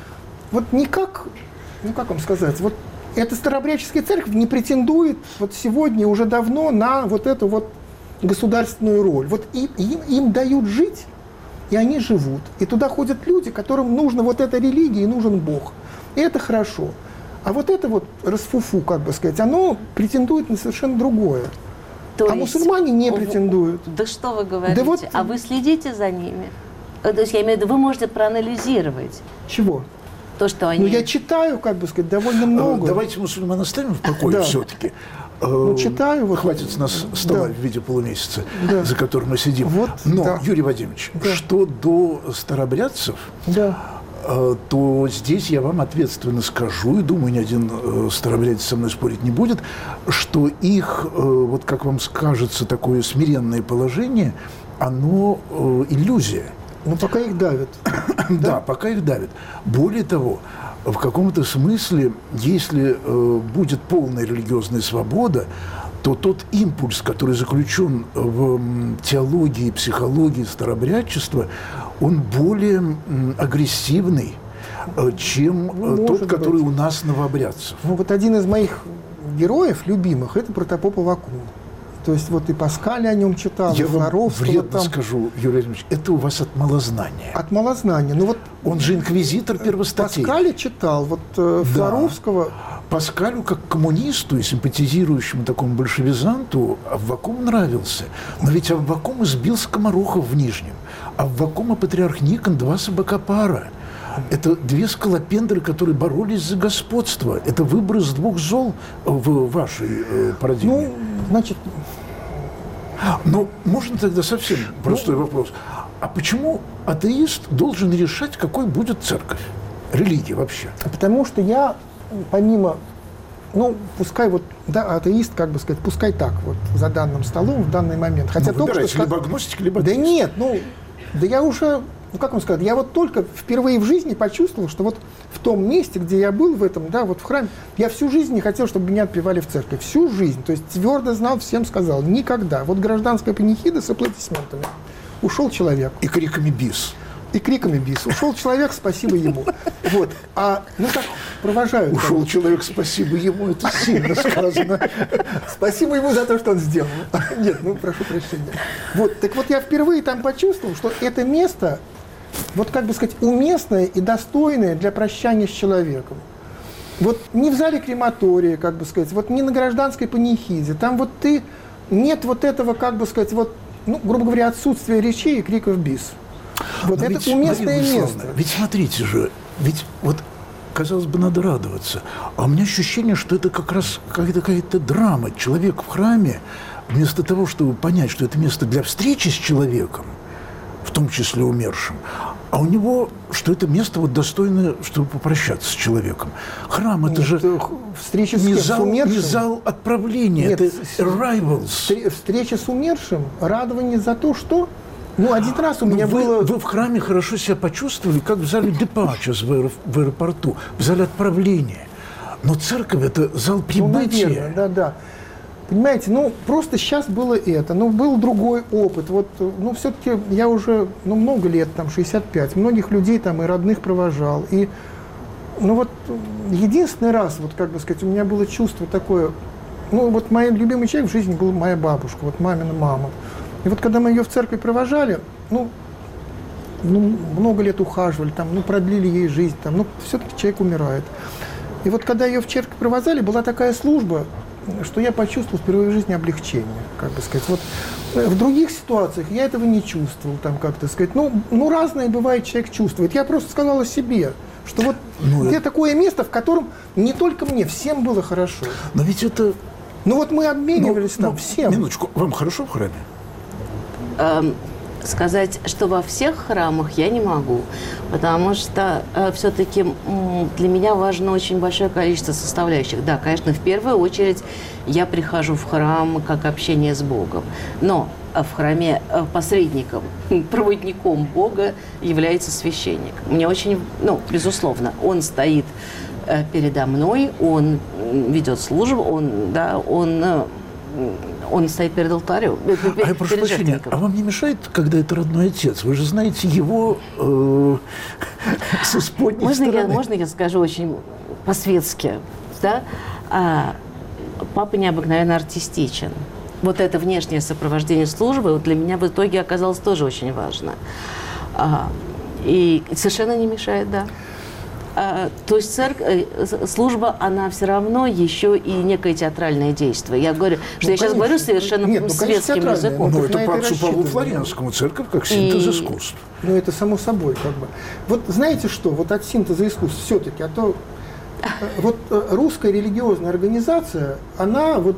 вот не как, ну как вам сказать, вот эта старообрядческая церковь не претендует вот сегодня уже давно на вот эту вот государственную роль. Вот им, им, им дают жить, и они живут. И туда ходят люди, которым нужна вот эта религия и нужен Бог. И это хорошо. А вот это вот расфуфу, как бы сказать, оно претендует на совершенно другое. То а есть, мусульмане не претендуют. Да что вы говорите? Да вот, а вы следите за ними? То есть я имею в виду, вы можете проанализировать чего? то, что они... Ну, я читаю, как бы сказать, довольно много. Давайте мусульман оставим в покое Да. все-таки. Ну, читаю. Вот, Хватит с нас стола да. в виде полумесяца, Да. за которым мы сидим. Вот, Но, да. Юрий Владимирович, Да. что до старообрядцев, Да. э, то здесь я вам ответственно скажу, и думаю, ни один э, старообрядец со мной спорить не будет, что их, э, вот как вам скажется, такое смиренное положение, оно э, иллюзия. Ну, пока их давят. Да, пока их давят. Более того, в каком-то смысле, если э, будет полная религиозная свобода, то тот импульс, который заключен в м, теологии, психологии старообрядчества, он более м, агрессивный, э, чем э, Ну, тот, может который быть. у нас новообрядцев. Ну, вот один из моих героев, любимых, это протопоп Аввакум. То есть вот и Паскаля о нем читал, Я и вам Флоровского вредно там. скажу, Юрий Владимирович, это у вас от малознания. От малознания. Ну вот Он же инквизитор первостатей. Паскаля читал, вот э, Да. Флоровского. Паскалю, как коммунисту и симпатизирующему такому большевизанту, Аввакум нравился. Но ведь Аввакум избил скоморохов в Нижнем. Аввакум и патриарх Никон – два собакопара. Это две скалопендры, которые боролись за господство. Это выброс двух зол в вашей э, парадигме. Ну, значит, Но можно тогда совсем простой вопрос. А почему атеист должен решать, какой будет церковь? Религия вообще. потому что я, помимо, ну, пускай вот, да, атеист, как бы сказать, пускай так, вот, за данным столом в данный момент. Хотя Ну, только что... выбирайте, либо агностик, либо Да атеист. нет, ну, да я уже, ну как вам сказать, я вот только впервые в жизни почувствовал, что вот в том месте, где я был, в этом, да, вот в храме, я всю жизнь не хотел, чтобы меня отпевали в церкви. Всю жизнь. То есть твердо знал, всем сказал, никогда. Вот гражданская панихида с аплодисментами. Ушел человек. И криками бис. И криками бис. Ушел человек, спасибо ему. Вот. А, ну так, провожают. Ушел человек, спасибо ему, это сильно сказано. Спасибо ему за то, что он сделал. Нет, ну прошу прощения. Вот, так вот я впервые там почувствовал, что это место, вот как бы сказать, уместное и достойное для прощания с человеком. Вот не в зале крематория, как бы сказать, вот не на гражданской панихиде. Там вот ты, нет вот этого, как бы сказать, вот, ну, грубо говоря, отсутствия речей и криков бис. Вот Но это ведь, уместное Марина место. Владиславовна, ведь смотрите же, ведь вот, казалось бы, надо радоваться. А у меня ощущение, что это как раз какая-то, какая-то драма. Человек в храме, вместо того, чтобы понять, что это место для встречи с человеком, в том числе умершим, а у него, что это место вот достойно, чтобы попрощаться с человеком. Храм – это Нет, же встреча с не кем? С зал, умершим? не зал отправления, Нет, это с- arrivals. Встр- Встреча с умершим, радование за то, что... Ну, один раз у Ну, меня вы, было... вы в храме хорошо себя почувствовали, как в зале депарчес в, аэро- в аэропорту, в зале отправления. Но церковь – это зал Ну, прибытия. наверное, да, да. Понимаете, ну, просто сейчас было это, ну, был другой опыт. Вот, ну, все-таки я уже, ну, много лет, там, шестьдесят пять, многих людей там и родных провожал. И, ну, вот, единственный раз, вот, как бы сказать, у меня было чувство такое, ну, вот мой любимый человек в жизни был моя бабушка, вот мамина мама. И вот когда мы ее в церкви провожали, ну, ну, много лет ухаживали, там, ну, продлили ей жизнь, там, ну, все-таки человек умирает. И вот когда ее в церковь провожали, была такая служба, что я почувствовал впервые в жизни облегчение, как бы сказать. Вот в других ситуациях я этого не чувствовал, там, как-то сказать. Ну, ну, разное бывает, человек чувствует. Я просто сказал о себе, что вот Ну, где это- такое место, в котором не только мне, всем было хорошо. Но ведь это… Ну, вот мы обменивались ну, там ну, всем. Минуточку, вам хорошо в храме? Эм, сказать, что во всех храмах я не могу, потому что э, все-таки м, для меня важно очень большое количество составляющих. Да, конечно, в первую очередь я прихожу в храм как общение с Богом, но в храме посредником, проводником Бога является священник. Мне очень, ну, безусловно, он стоит э, передо мной, он ведет службу, он, да, он, э, он стоит перед алтарем. А я прошу прощения, а вам не мешает, когда это родной отец? Вы же знаете его э, с исподней можно стороны. Я, можно я скажу очень по-светски? Да? А, папа необыкновенно артистичен. Вот это внешнее сопровождение службы вот для меня в итоге оказалось тоже очень важно. А, и совершенно не мешает, да. А, то есть церковь, служба, она все равно еще и некое театральное действие. Я говорю, что ну, я сейчас конечно. говорю совершенно Нет, ну, светским языком. Ну, Ну, это на по это отцу Павлу рассчитано. Флоренскому церковь как синтез И- искусств. Ну, это само собой, как бы. Вот знаете что, вот от синтеза искусств все-таки, а то э, вот э, русская религиозная организация, она вот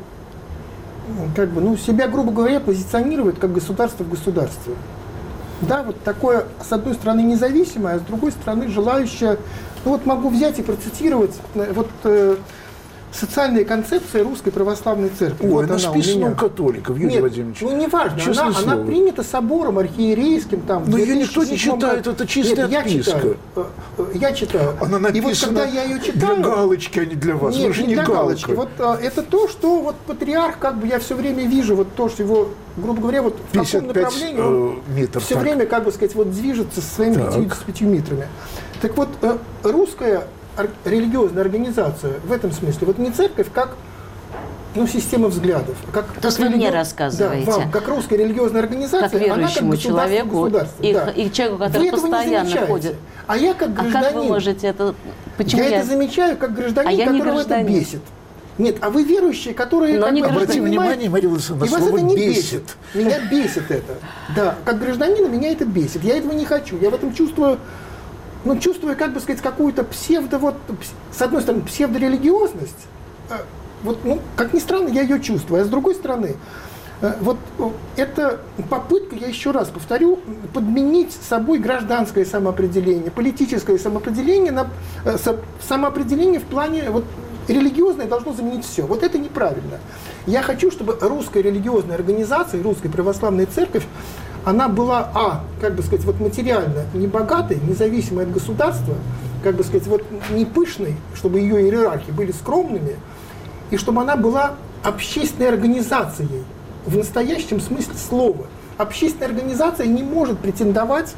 м, как бы, ну, себя, грубо говоря, позиционирует как государство в государстве. Да, вот такое, с одной стороны, независимое, а с другой стороны, желающее... Ну, вот могу взять и процитировать э, вот э, социальные концепции Русской Православной Церкви. Ой, вот она она у списана меня. у католиков, Юрий Нет, Владимирович. ну не важно, Честное она, она слово. принята собором архиерейским. Там, в Но ее две тысячи никто не седьмом читает, году. это чистая Нет, отписка. Я читаю, э, э, я читаю. Она написана И вот когда я ее читаю... для галочки, а не для вас. Нет, Вы же не не для галка. галочки. Вот э, это то, что вот патриарх, как бы я все время вижу, вот то, что его, грубо говоря, вот в пятьдесят каком пять направлении он э, метров. все так. время, как бы сказать, вот движется со своими Так. пятьюдесятью пятью метрами. Так вот, э, русская ор- религиозная организация в этом смысле, вот не церковь, как ну, система взглядов. Как, То есть как вы мне религи- рассказываете. Да, вам, как русская религиозная организация, Как она как верующему государство в человеку государстве. и, Да. и человеку, Вы который этого не постоянно замечаете. ходит. А я как А гражданин... как вы можете это... Почему я, я... это замечаю как гражданин, А я не которого это гражданин. бесит. Нет, а вы верующие, которые... Но как не бы, Обратите гражданин. внимание, Мария Владимировна, и вас слово это не бесит. бесит. Меня бесит это. Да, как гражданина меня это бесит. Я этого не хочу. Я в этом чувствую, ну, чувствую, как бы сказать, какую-то псевдо, вот, пс- с одной стороны, псевдорелигиозность. э, Вот, ну, как ни странно, я ее чувствую. А с другой стороны, э, вот э, это попытка, я еще раз повторю, подменить собой гражданское самоопределение, политическое самоопределение на э, со- самоопределение в плане вот, религиозное должно заменить все. Вот это неправильно. Я хочу, чтобы русская религиозная организация, русская православная церковь, она была, а, как бы сказать, вот материально не богатой, независимой от государства, как бы сказать, вот не пышной, чтобы ее иерархи были скромными, и чтобы она была общественной организацией в настоящем смысле слова. Общественная организация не может претендовать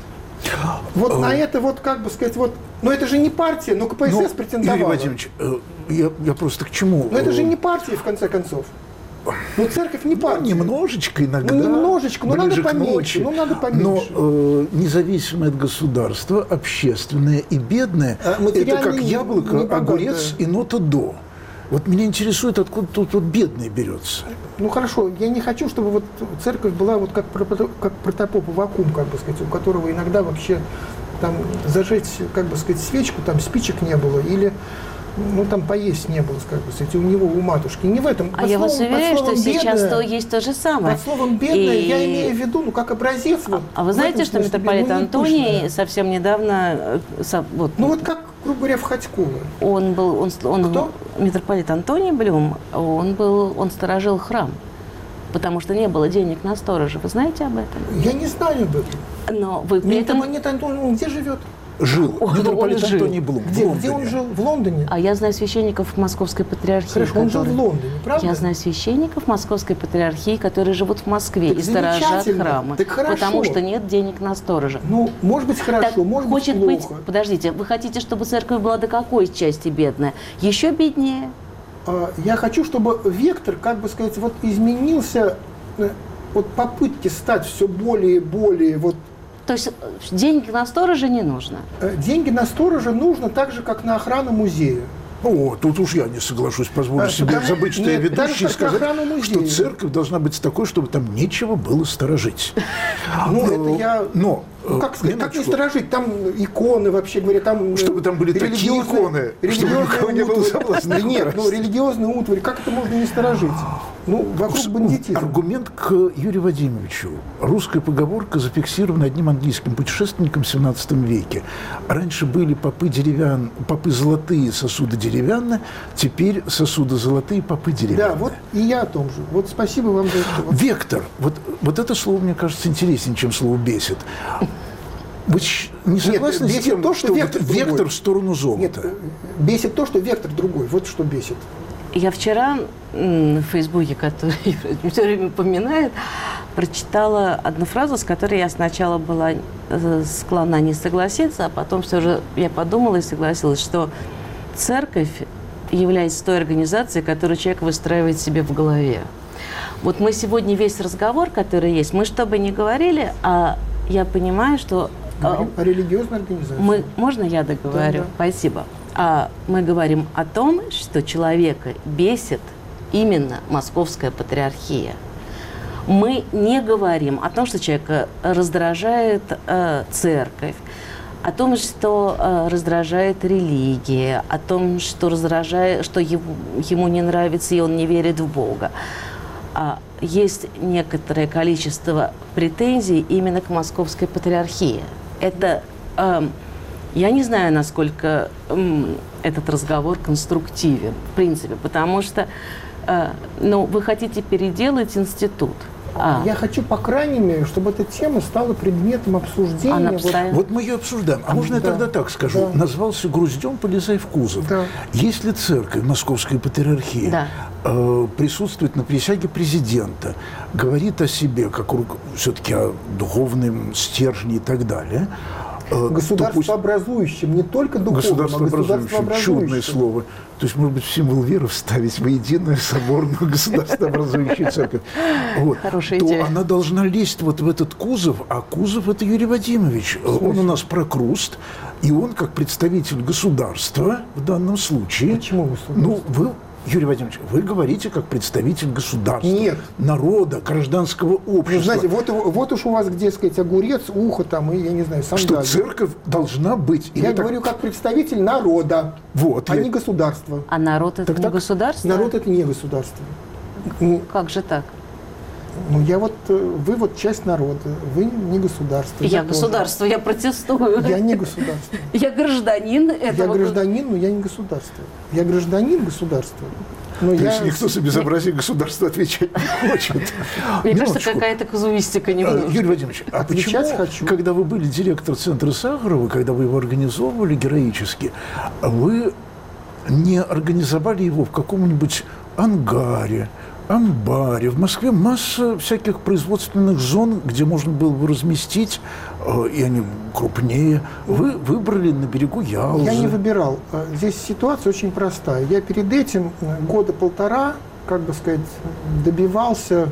вот на это вот, как бы сказать, вот, но это же не партия, но КПСС Ну, претендовала. Юрий Владимирович, э, я, я просто к чему? Но это же Э, не партия, в конце концов. Ну, церковь не Ну, партия. немножечко иногда. Ну, немножечко, но ближе надо к поменьше, ночи. ну, надо поменьше. Но э, независимое от государства, общественное и бедное, А это материально как не- яблоко, не богатое. огурец и нота до. Вот меня интересует, откуда тут вот бедный берется. Ну хорошо, я не хочу, чтобы вот церковь была вот как, прото- как протопоп вакуум, как бы сказать, у которого иногда вообще там зажечь, как бы сказать, свечку, там спичек не было, или ну там поесть не было, как бы сказать, у него, у матушки. Не в этом. А Под я вас словом- под уверяю, что словом сейчас «бедное», то есть то же самое. Под словом «бедное» И- я имею в виду, ну как образец. Вот, А вы в знаете, этом что смысле, митрополит ну, не Антоний пышное. совсем недавно, э, со- вот, Ну вот как, грубо говоря, в Ходьково. он был, он, он Кто? митрополит Антоний Блюм, он был, он сторожил храм, потому что не было денег на сторожа. Вы знаете об этом? Я не знаю об этом. Но вы при Нет, этом... нет, Антон, он где живет? Жил. Он- Митрополит он жил. Антоний Блум. в Где, Лондоне. где он жил? В Лондоне? А я знаю священников Московской патриархии. Хорошо, он жил которые- в Лондоне, правда? Я знаю священников Московской патриархии, которые живут в Москве Так и сторожат замечательно. храмы, Так хорошо. потому что нет денег на сторожа. Ну, может быть, хорошо, Так, может хочет быть, плохо. быть, подождите, вы хотите, чтобы церковь была до какой части бедная? Еще беднее? А, Я хочу, чтобы вектор, как бы сказать, вот изменился э, от попытки стать все более и более вот То есть э, денег на сторожа не нужно. э, деньги на сторожа нужно так же, как на охрану музея. О, тут уж я не соглашусь, позволю А, себе потому- забыть, что я нет, даже ведущий, и как сказать, охрану музея. что церковь должна быть такой, чтобы там нечего было сторожить. Ну, Э, это я- Но Ну, как сказать, как не Минуточку. сторожить? Там иконы, вообще говоря, там... Чтобы там были такие религиозные- иконы, чтобы никого не было утварь. соблазна их Нет, украсть. ну, религиозный утварь, как это можно не сторожить? Ну, вокруг бандитизм. Аргумент к Юрию Вадимовичу. Русская поговорка зафиксирована одним английским путешественником в семнадцатом веке. Раньше были попы, деревян, попы золотые, сосуды деревянные, теперь сосуды золотые, попы деревянные. Да, вот и я о том же. Вот спасибо вам за это. Вот. Вектор. Вот, вот это слово, мне кажется, интереснее, чем слово «бесит». Вы щ- не согласны бесит с тем, то, что что, вектор вот вектор другой. в сторону Нет, золота? бесит то, что вектор другой. Вот что бесит. Я вчера м, в Фейсбуке, который все время упоминает, прочитала одну фразу, с которой я сначала была э, склонна не согласиться, а потом все же я подумала и согласилась, что церковь является той организацией, которую человек выстраивает себе в голове. Вот мы сегодня весь разговор, который есть, мы что бы ни говорили, а я понимаю, что... э, Говорим о религиозной организации. Мы, можно я договорю? Да, да. Спасибо. А, мы говорим о том, что человека бесит именно Московская патриархия. Мы не говорим о том, что человека раздражает э, церковь, о том, что э, раздражает религия, о том, что раздражает, что ему, ему не нравится и он не верит в Бога. А есть некоторое количество претензий именно к Московской патриархии. Это, эм, я не знаю, насколько эм, этот разговор конструктивен, в принципе, потому что э, ну, вы хотите переделать институт. А, Я хочу, по крайней мере, чтобы эта тема стала предметом обсуждения. Она Вот- постоянно- Вот мы ее обсуждаем. А можно я Да. тогда так скажу? Да. Назвался груздем, полезай в кузов. Да. Если церковь, Московская патриархия, Да. э, присутствует на присяге президента, говорит о себе, как все-таки о духовном стержне и так далее, э, то пусть- Государствообразующим, не только духовным, а Государствообразующим. Чудное государствообразующим. слово. То есть, может быть, в символ веры вставить воединую соборную государствообразующую церковь. Вот. Хорошая То идея. она должна лезть вот в этот кузов, а кузов – это Юрий Вадимович. Он у нас прокруст, и он, как представитель государства в данном случае… Почему государство? Ну, вы, Юрий Вадимович, вы говорите как представитель государства, Нет. народа, гражданского общества. Ну, знаете, вот, вот уж у вас, где сказать, огурец, ухо там, и, я не знаю, что сандалия. церковь должна быть… или Я так- говорю как представитель народа, Вот, а я- не государства. а народ это Так не так, государство? Народ – это не государство. Ну, Как же так? ну, я вот, э, вы вот часть народа, вы не государство. Я тоже. государство, я протестую. Я не государство. Я гражданин Я этого. гражданин, но я не государство. Я гражданин государства. Но То я... есть никто за безобразие государства отвечать не хочет. Мне кажется, Минуточку. какая-то казуистика А, немножко. Юрий Владимирович, а Отвечать почему, хочу. когда вы были директор центра Сахарова, когда вы его организовывали героически, вы не организовали его в каком-нибудь ангаре, амбаре? В Москве масса всяких производственных зон, где можно было бы разместить, э, и они крупнее. Вы выбрали на берегу Ялзы. Я не выбирал. Э, Здесь ситуация очень простая. Я перед этим э, года полтора, как бы сказать, добивался,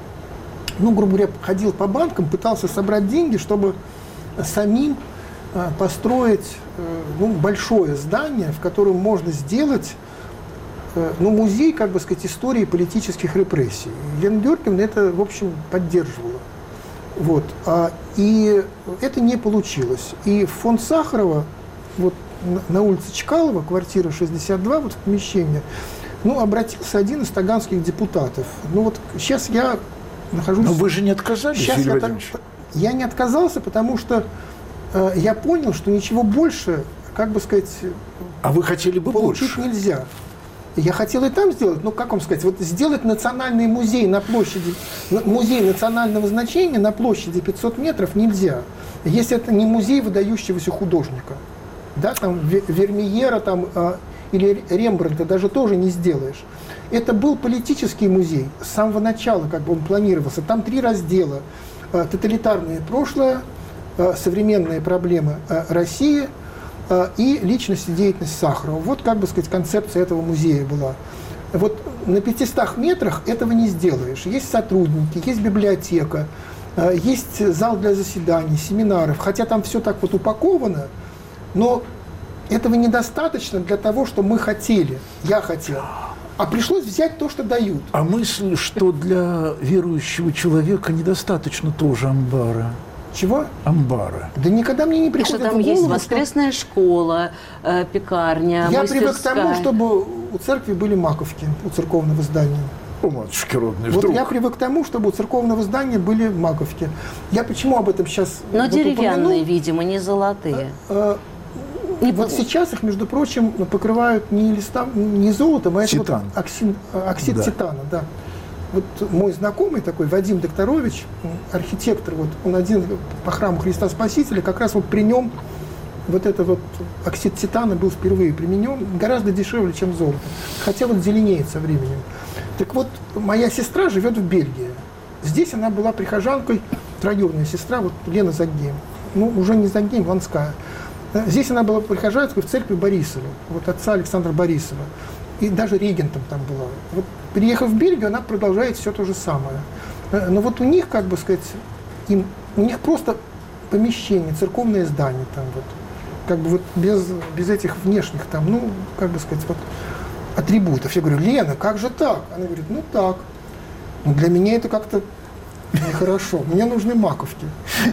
ну, грубо говоря, ходил по банкам, пытался собрать деньги, чтобы самим э, построить э, ну, большое здание, в котором можно сделать э, ну, музей, как бы сказать, истории политических репрессий. Елена Георгиевна это, в общем, поддерживала. Вот. А, и это не получилось. И фонд Сахарова, вот на, на улице Чкалова, квартира шестьдесят два, вот в помещении, ну, обратился один из таганских депутатов. Ну вот сейчас я нахожусь... Но вы же не отказались, Сейчас Юрий я, так- Владимирович? я не отказался, потому что э, я понял, что ничего больше, как бы сказать, А вы хотели бы получить больше? нельзя. Я хотел и там сделать, ну, как вам сказать, вот сделать национальный музей на площади, на- музей национального значения на площади пятьсот метров нельзя, если это не музей выдающегося художника. Да, там Ве- Вермеера там, а, или Рембрандта даже тоже не сделаешь. Это был политический музей. С самого начала как бы он планировался. Там три раздела. А, тоталитарное прошлое, а, современные проблемы а, России а, и личность и деятельность Сахарова. Вот, как бы сказать, концепция этого музея была. Вот на пятистах метрах этого не сделаешь. Есть сотрудники, есть библиотека, а, есть зал для заседаний, семинаров. Хотя там все так вот упаковано, но этого недостаточно для того, что мы хотели, я хотел. А пришлось взять то, что дают. А мысль, что для верующего человека недостаточно тоже амбара. Чего? Амбара. Да никогда мне не Что приходит там в есть голову, воскресная школа, э, пекарня, что... Я привык к тому, мастерская. чтобы у церкви были маковки, у церковного здания. О, матушки родные, Вот вдруг. я привык к тому, чтобы у церковного здания были маковки. Я почему об этом сейчас Но вот деревянные, упомянул? видимо, не золотые. Э, Не Вот по- сейчас их, между прочим, покрывают не листом, не золотом, а это вот Титан. оксин- оксид Да. титана, да. Вот мой знакомый такой, Вадим Докторович, архитектор, вот он один по храму Христа Спасителя, как раз вот при нем вот этот вот оксид титана был впервые применен, гораздо дешевле, чем золото. Хотя вот зеленеет со временем. Так вот, моя сестра живет в Бельгии. Здесь она была прихожанкой, троюродная сестра, вот Лена Заггейм. Ну, уже не Заггейм, Ланская. Здесь она была прихожанкой в церкви Борисова, вот отца Александра Борисова. И даже регентом там была. Вот, приехав в Бельгию, она продолжает все то же самое. Но вот у них, как бы сказать, им, у них просто помещение, церковное здание там вот. Как бы вот без, без этих внешних там, ну, как бы сказать, вот атрибутов. Я говорю, Лена, как же так? Она говорит, ну так. Но для меня это как-то нехорошо. Мне нужны маковки.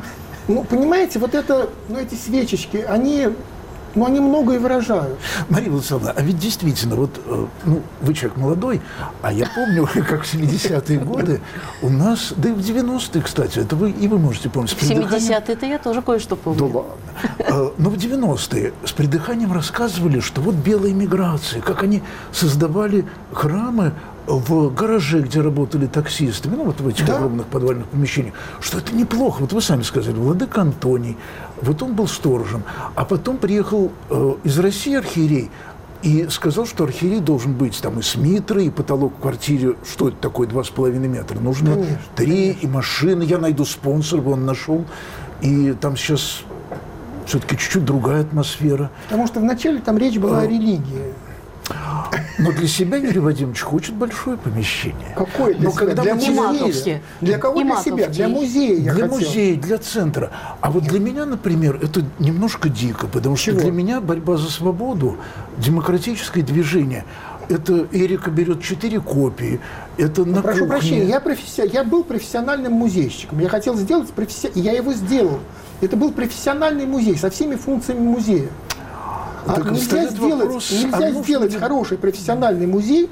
Ну, понимаете, вот это, ну, эти свечечки, они, ну, они многое выражают. Мария Владиславовна, а ведь действительно, вот, э, ну, вы человек молодой, а я помню, как в семидесятые годы у нас, да и в девяностые, кстати, это вы и вы можете помнить. с В придыханием- семидесятые-то я тоже кое-что Да помню. ладно. Э, Но в девяностые с придыханием рассказывали, что вот белые миграции, как они создавали храмы в гараже, где работали таксистами, ну вот в этих Да. огромных подвальных помещениях, что это неплохо. Вот вы сами сказали, владыка Антоний, вот он был сторожем, а потом приехал э, из России архиерей и сказал, что архиерей должен быть там и с митрой, и потолок в квартире, что это такое, два с половиной метра, нужно Конечно, три, и машины, я найду спонсора, он нашел, и там сейчас все-таки чуть-чуть другая атмосфера. Потому что вначале там речь была о религии. Но для себя Юрий Вадимович хочет большое помещение. Какое для Но себя? когда Для мы музея. Маковки. Для кого И для себя? маковки. Для музея я Для хотел. музея, для центра. А вот для меня, например, это немножко дико, потому что Чего? для меня борьба за свободу, демократическое движение, это Эрика берет четыре копии, это на Прошу кухне. прощения, я, професси... я был профессиональным музейщиком. Я хотел сделать професси... и я его сделал. Это был профессиональный музей со всеми функциями музея. А Так нельзя встает сделать, вопрос, нельзя а нужно сделать ли- хороший профессиональный музей,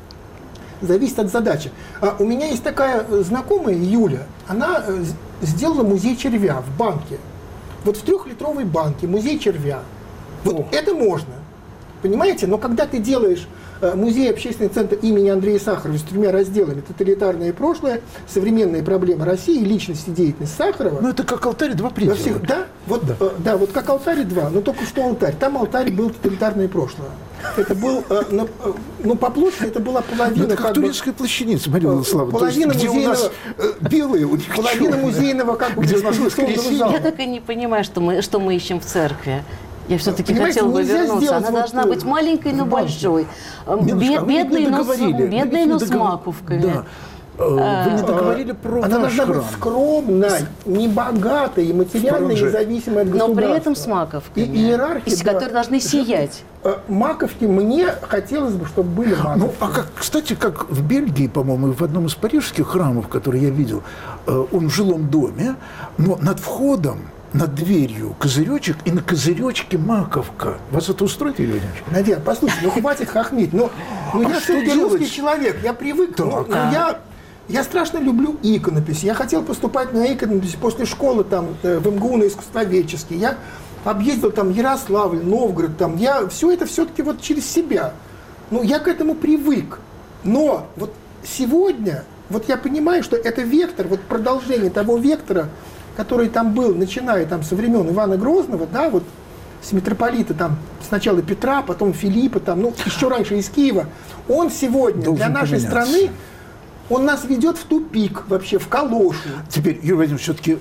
зависит от задачи. А у меня есть такая э, знакомая, Юля, она э, с- сделала музей червя в банке. Вот в трехлитровой банке музей червя. Вот это можно. Понимаете? Но когда ты делаешь э, музей общественный центр имени Андрея Сахарова с тремя разделами: тоталитарное прошлое, современные проблемы России, личность и деятельность Сахарова. Ну это как алтарь, два Во предела. всех, да, вот, Да. да. да, вот как алтарь два, но только что алтарь. Там алтарь был тоталитарное прошлое. Это был, э, на- э, ну по площади это была Ну, половина, это как, как бы, турецкая плащаница, Мария Владиславовна. То есть, половина где у нас музейного- э, белые, у них половина черные. музейного, как бы, Где у нас экспозиционного воскресенье. зала. Я так и не понимаю, что мы, что мы ищем в церкви. Я все-таки Понимаете, хотела бы нельзя вернуться. сделать Она вот, должна э, быть маленькой, но в банке. большой. Э, Ниночка, бед- а вы ведь не Бедной, но с, договорили. Вы бедной, ведь но не с договор- маковками. Да. Э, Вы не договорили про Она ваш должна храм. быть скромной, не богатой и материально Втором же- независимой от Но государства. при этом с маковками. И иерархия, из- да. которые должны сиять. Э, Маковки мне хотелось бы, чтобы были маковки. Ну, а как, кстати, как в Бельгии, по-моему, в одном из парижских храмов, который я видел, э, он в жилом доме, но над входом, над дверью козыречек, и на козыречке маковка. Вас это устроит, Юрий Владимирович? Надя, послушай, ну хватит хохмить. Но, но А я что все-таки делать? русский человек, я привык. Ну, Так. ну, я, я страшно люблю иконопись. Я хотел поступать на иконопись после школы там, э, в эм гэ у на искусствоведческий. Я объездил там Ярославль, Новгород. Там. Я все это все-таки вот через себя. Ну, я к этому привык. Но вот сегодня, вот я понимаю, что это вектор, вот продолжение того вектора, который там был, начиная там со времен Ивана Грозного, да, вот с митрополита там сначала Петра, потом Филиппа, там, ну, еще раньше из Киева, он сегодня Должен для нашей поменяться. страны, он нас ведет в тупик вообще, в калошу. Теперь, Юрий Владимирович, все-таки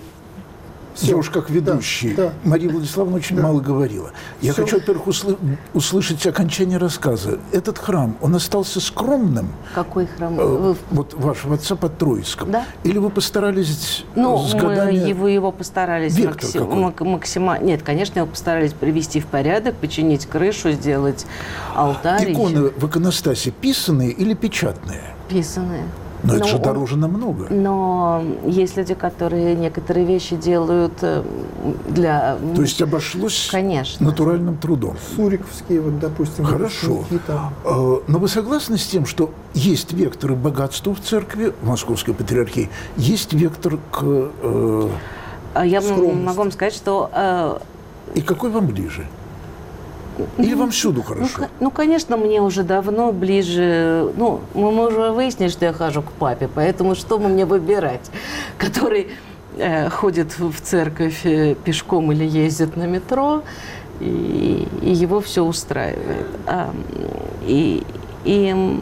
я уж как ведущий. Да, да. Мария Владиславовна очень мало говорила. Я Всё. хочу, во-первых, услы- услышать окончание рассказа. Этот храм, он остался скромным, Какой храм? э, Вы- вот вашего отца под Троицком? Да. Или вы постарались Ну, с мы годами... его, его постарались Вектор максим- какой? мак- максимально... Нет, конечно, его постарались привести в порядок, починить крышу, сделать алтарь. Иконы в иконостасе писанные или печатные? Писанные. Но, но это же он, дороже намного. Но есть люди, которые некоторые вещи делают для... То есть обошлось Конечно. натуральным трудом. Суриковские, вот, допустим. Хорошо. Там. Но вы согласны с тем, что есть векторы богатства в церкви, в Московской патриархии, есть вектор к э, Я скромности. могу вам сказать, что... Э, И какой вам ближе? Или вам всюду хорошо? Ну, ну, конечно, мне уже давно ближе... Ну, мы уже выяснили, что я хожу к папе, поэтому что мне выбирать? Который э, ходит в церковь э, пешком или ездит на метро, и, и его все устраивает. А, и... и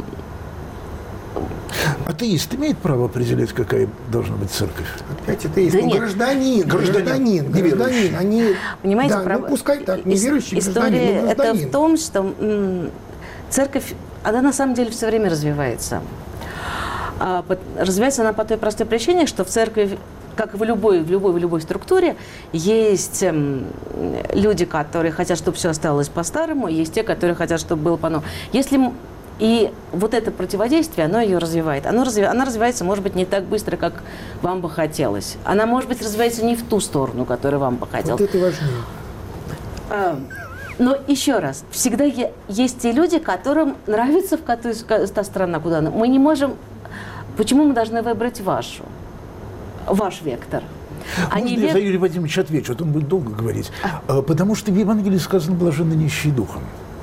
Атеист имеет право определять, какая должна быть церковь? Опять атеист. Да Ну, нет. гражданин, Гражданин, гражданин, гражданин. неверующий. Они, Понимаете, да, прав- ну пускай так, неверующий Ис- гражданин, История но это гражданин. в том, что м, церковь, она на самом деле все время развивается. А, по- развивается она по той простой причине, что в церкви, как и в любой, в любой, в любой структуре, есть эм, люди, которые хотят, чтобы все осталось по-старому, есть те, которые хотят, чтобы было по-новому. Если м- И вот это противодействие, оно ее развивает. Оно разви... Она развивается, может быть, не так быстро, как вам бы хотелось. Она, может быть, развивается не в ту сторону, которую вам бы хотелось. Вот это важнее. А, но еще раз, всегда е- есть те люди, которым нравится в коту- ка- та страна, куда она. Мы не можем... Почему мы должны выбрать вашу? Ваш вектор. А Можно не я век- за Юрия Вадимовича отвечу? А то он будет долго говорить. А, Потому что в Евангелии сказано «блаженны нищие духом».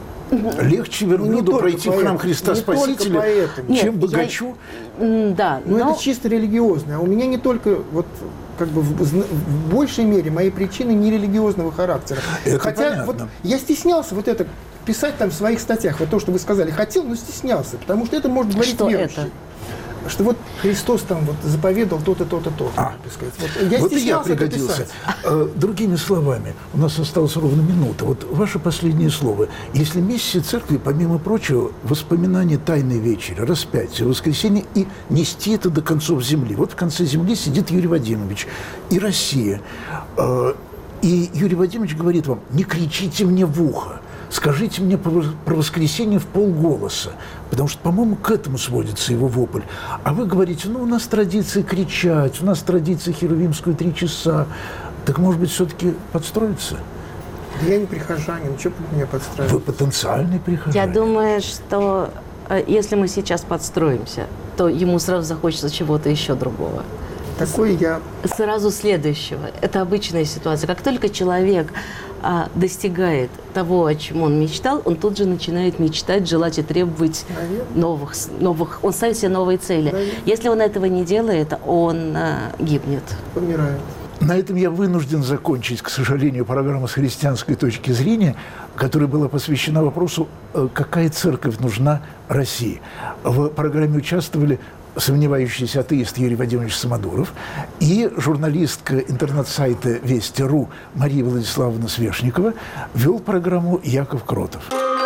Легче Ну, не верблюду только пройти в храм поэтому, Христа не только Спасителя, поэтому. чем Нет, я- богачу. М, Да, Но, но... это чисто религиозное. А у меня не только, вот, как бы в, зна- в большей мере мои причины не религиозного характера. Это Хотя понятно. вот я стеснялся вот это писать там в своих статьях, вот то, что вы сказали, хотел, но стеснялся, потому что это может говорить Что верующий. это? Что вот Христос там вот заповедал то-то, то-то, то-то. А. так сказать. Вот, я Вот и я стеснялся это пригодился. писать. Э, Другими словами, у нас осталась ровно минута. Вот ваше последнее слово. Если миссия церкви, помимо прочего, воспоминание Тайной вечери, распятия, воскресенья и нести это до концов земли. Вот в конце земли сидит Юрий Вадимович и Россия. Э, И Юрий Вадимович говорит вам: не кричите мне в ухо. Скажите мне про воскресенье в полголоса, потому что, по-моему, к этому сводится его вопль. А вы говорите: ну, у нас традиция кричать, у нас традиция херувимскую три часа. Так, может быть, все-таки подстроиться? Да я не прихожанин, что под меня подстраивать? Вы потенциальный прихожанин. Я думаю, что э, если мы сейчас подстроимся, то ему сразу захочется чего-то еще другого. Такой я... Сразу следующего. Это обычная ситуация. Как только человек а, достигает того, о чем он мечтал, он тут же начинает мечтать, желать и требовать новых, новых. Он ставит себе новые цели. Наверное. Если он этого не делает, он а, гибнет. помираю. На этом я вынужден закончить, к сожалению, программу с христианской точки зрения, которая была посвящена вопросу, э, какая церковь нужна России. В программе участвовали сомневающийся атеист Юрий Вадимович Самодуров и журналистка интернет-сайта Вести.ру Мария Владиславовна Свешникова. Вел программу Яков Кротов.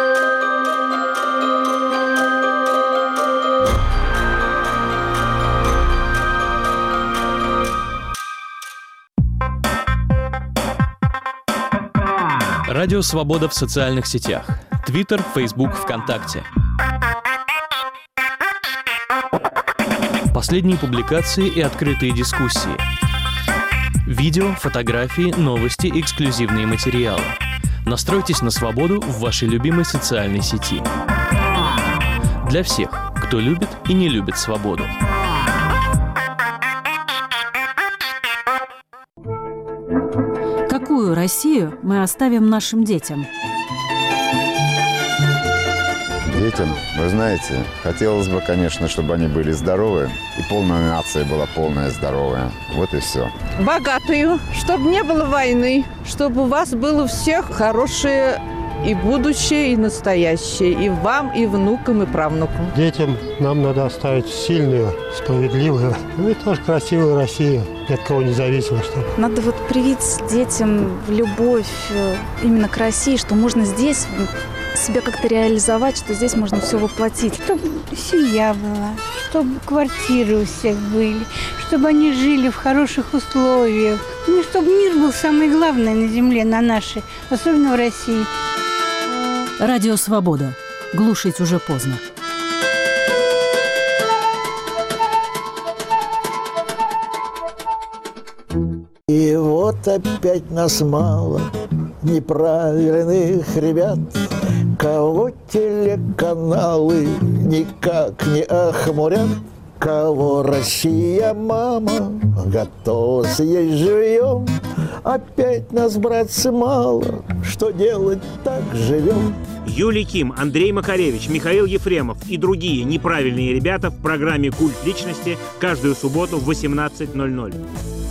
Радио «Свобода» в социальных сетях. Твиттер, Фейсбук, ВКонтакте. Последние публикации и открытые дискуссии. Видео, фотографии, новости, эксклюзивные материалы. Настройтесь на свободу в вашей любимой социальной сети. Для всех, кто любит и не любит свободу. Какую Россию мы оставим нашим детям? Детям, вы знаете, хотелось бы, конечно, чтобы они были здоровы, и полная нация была полная здоровая. Вот и все. Богатую, чтобы не было войны, чтобы у вас было у всех хорошее и будущее, и настоящее, и вам, и внукам, и правнукам. Детям нам надо оставить сильную, справедливую, ну и тоже красивую Россию, ни от кого не зависимо. Чтобы. Надо вот привить детям любовь э, именно к России, что можно здесь себя как-то реализовать, что здесь можно все воплотить. Чтобы семья была, чтобы квартиры у всех были, чтобы они жили в хороших условиях. Ну, чтобы мир был самое главное на земле, на нашей, особенно в России. Радио «Свобода». Глушить уже поздно. И вот опять нас мало, неправильных ребят, кого телеканалы никак не охмурят, кого Россия, мама, готова съесть живьем. Опять нас, братцы, мало, что делать, так живем. Юлий Ким, Андрей Макаревич, Михаил Ефремов и другие неправильные ребята в программе «Культ личности» каждую субботу в восемнадцать ноль ноль.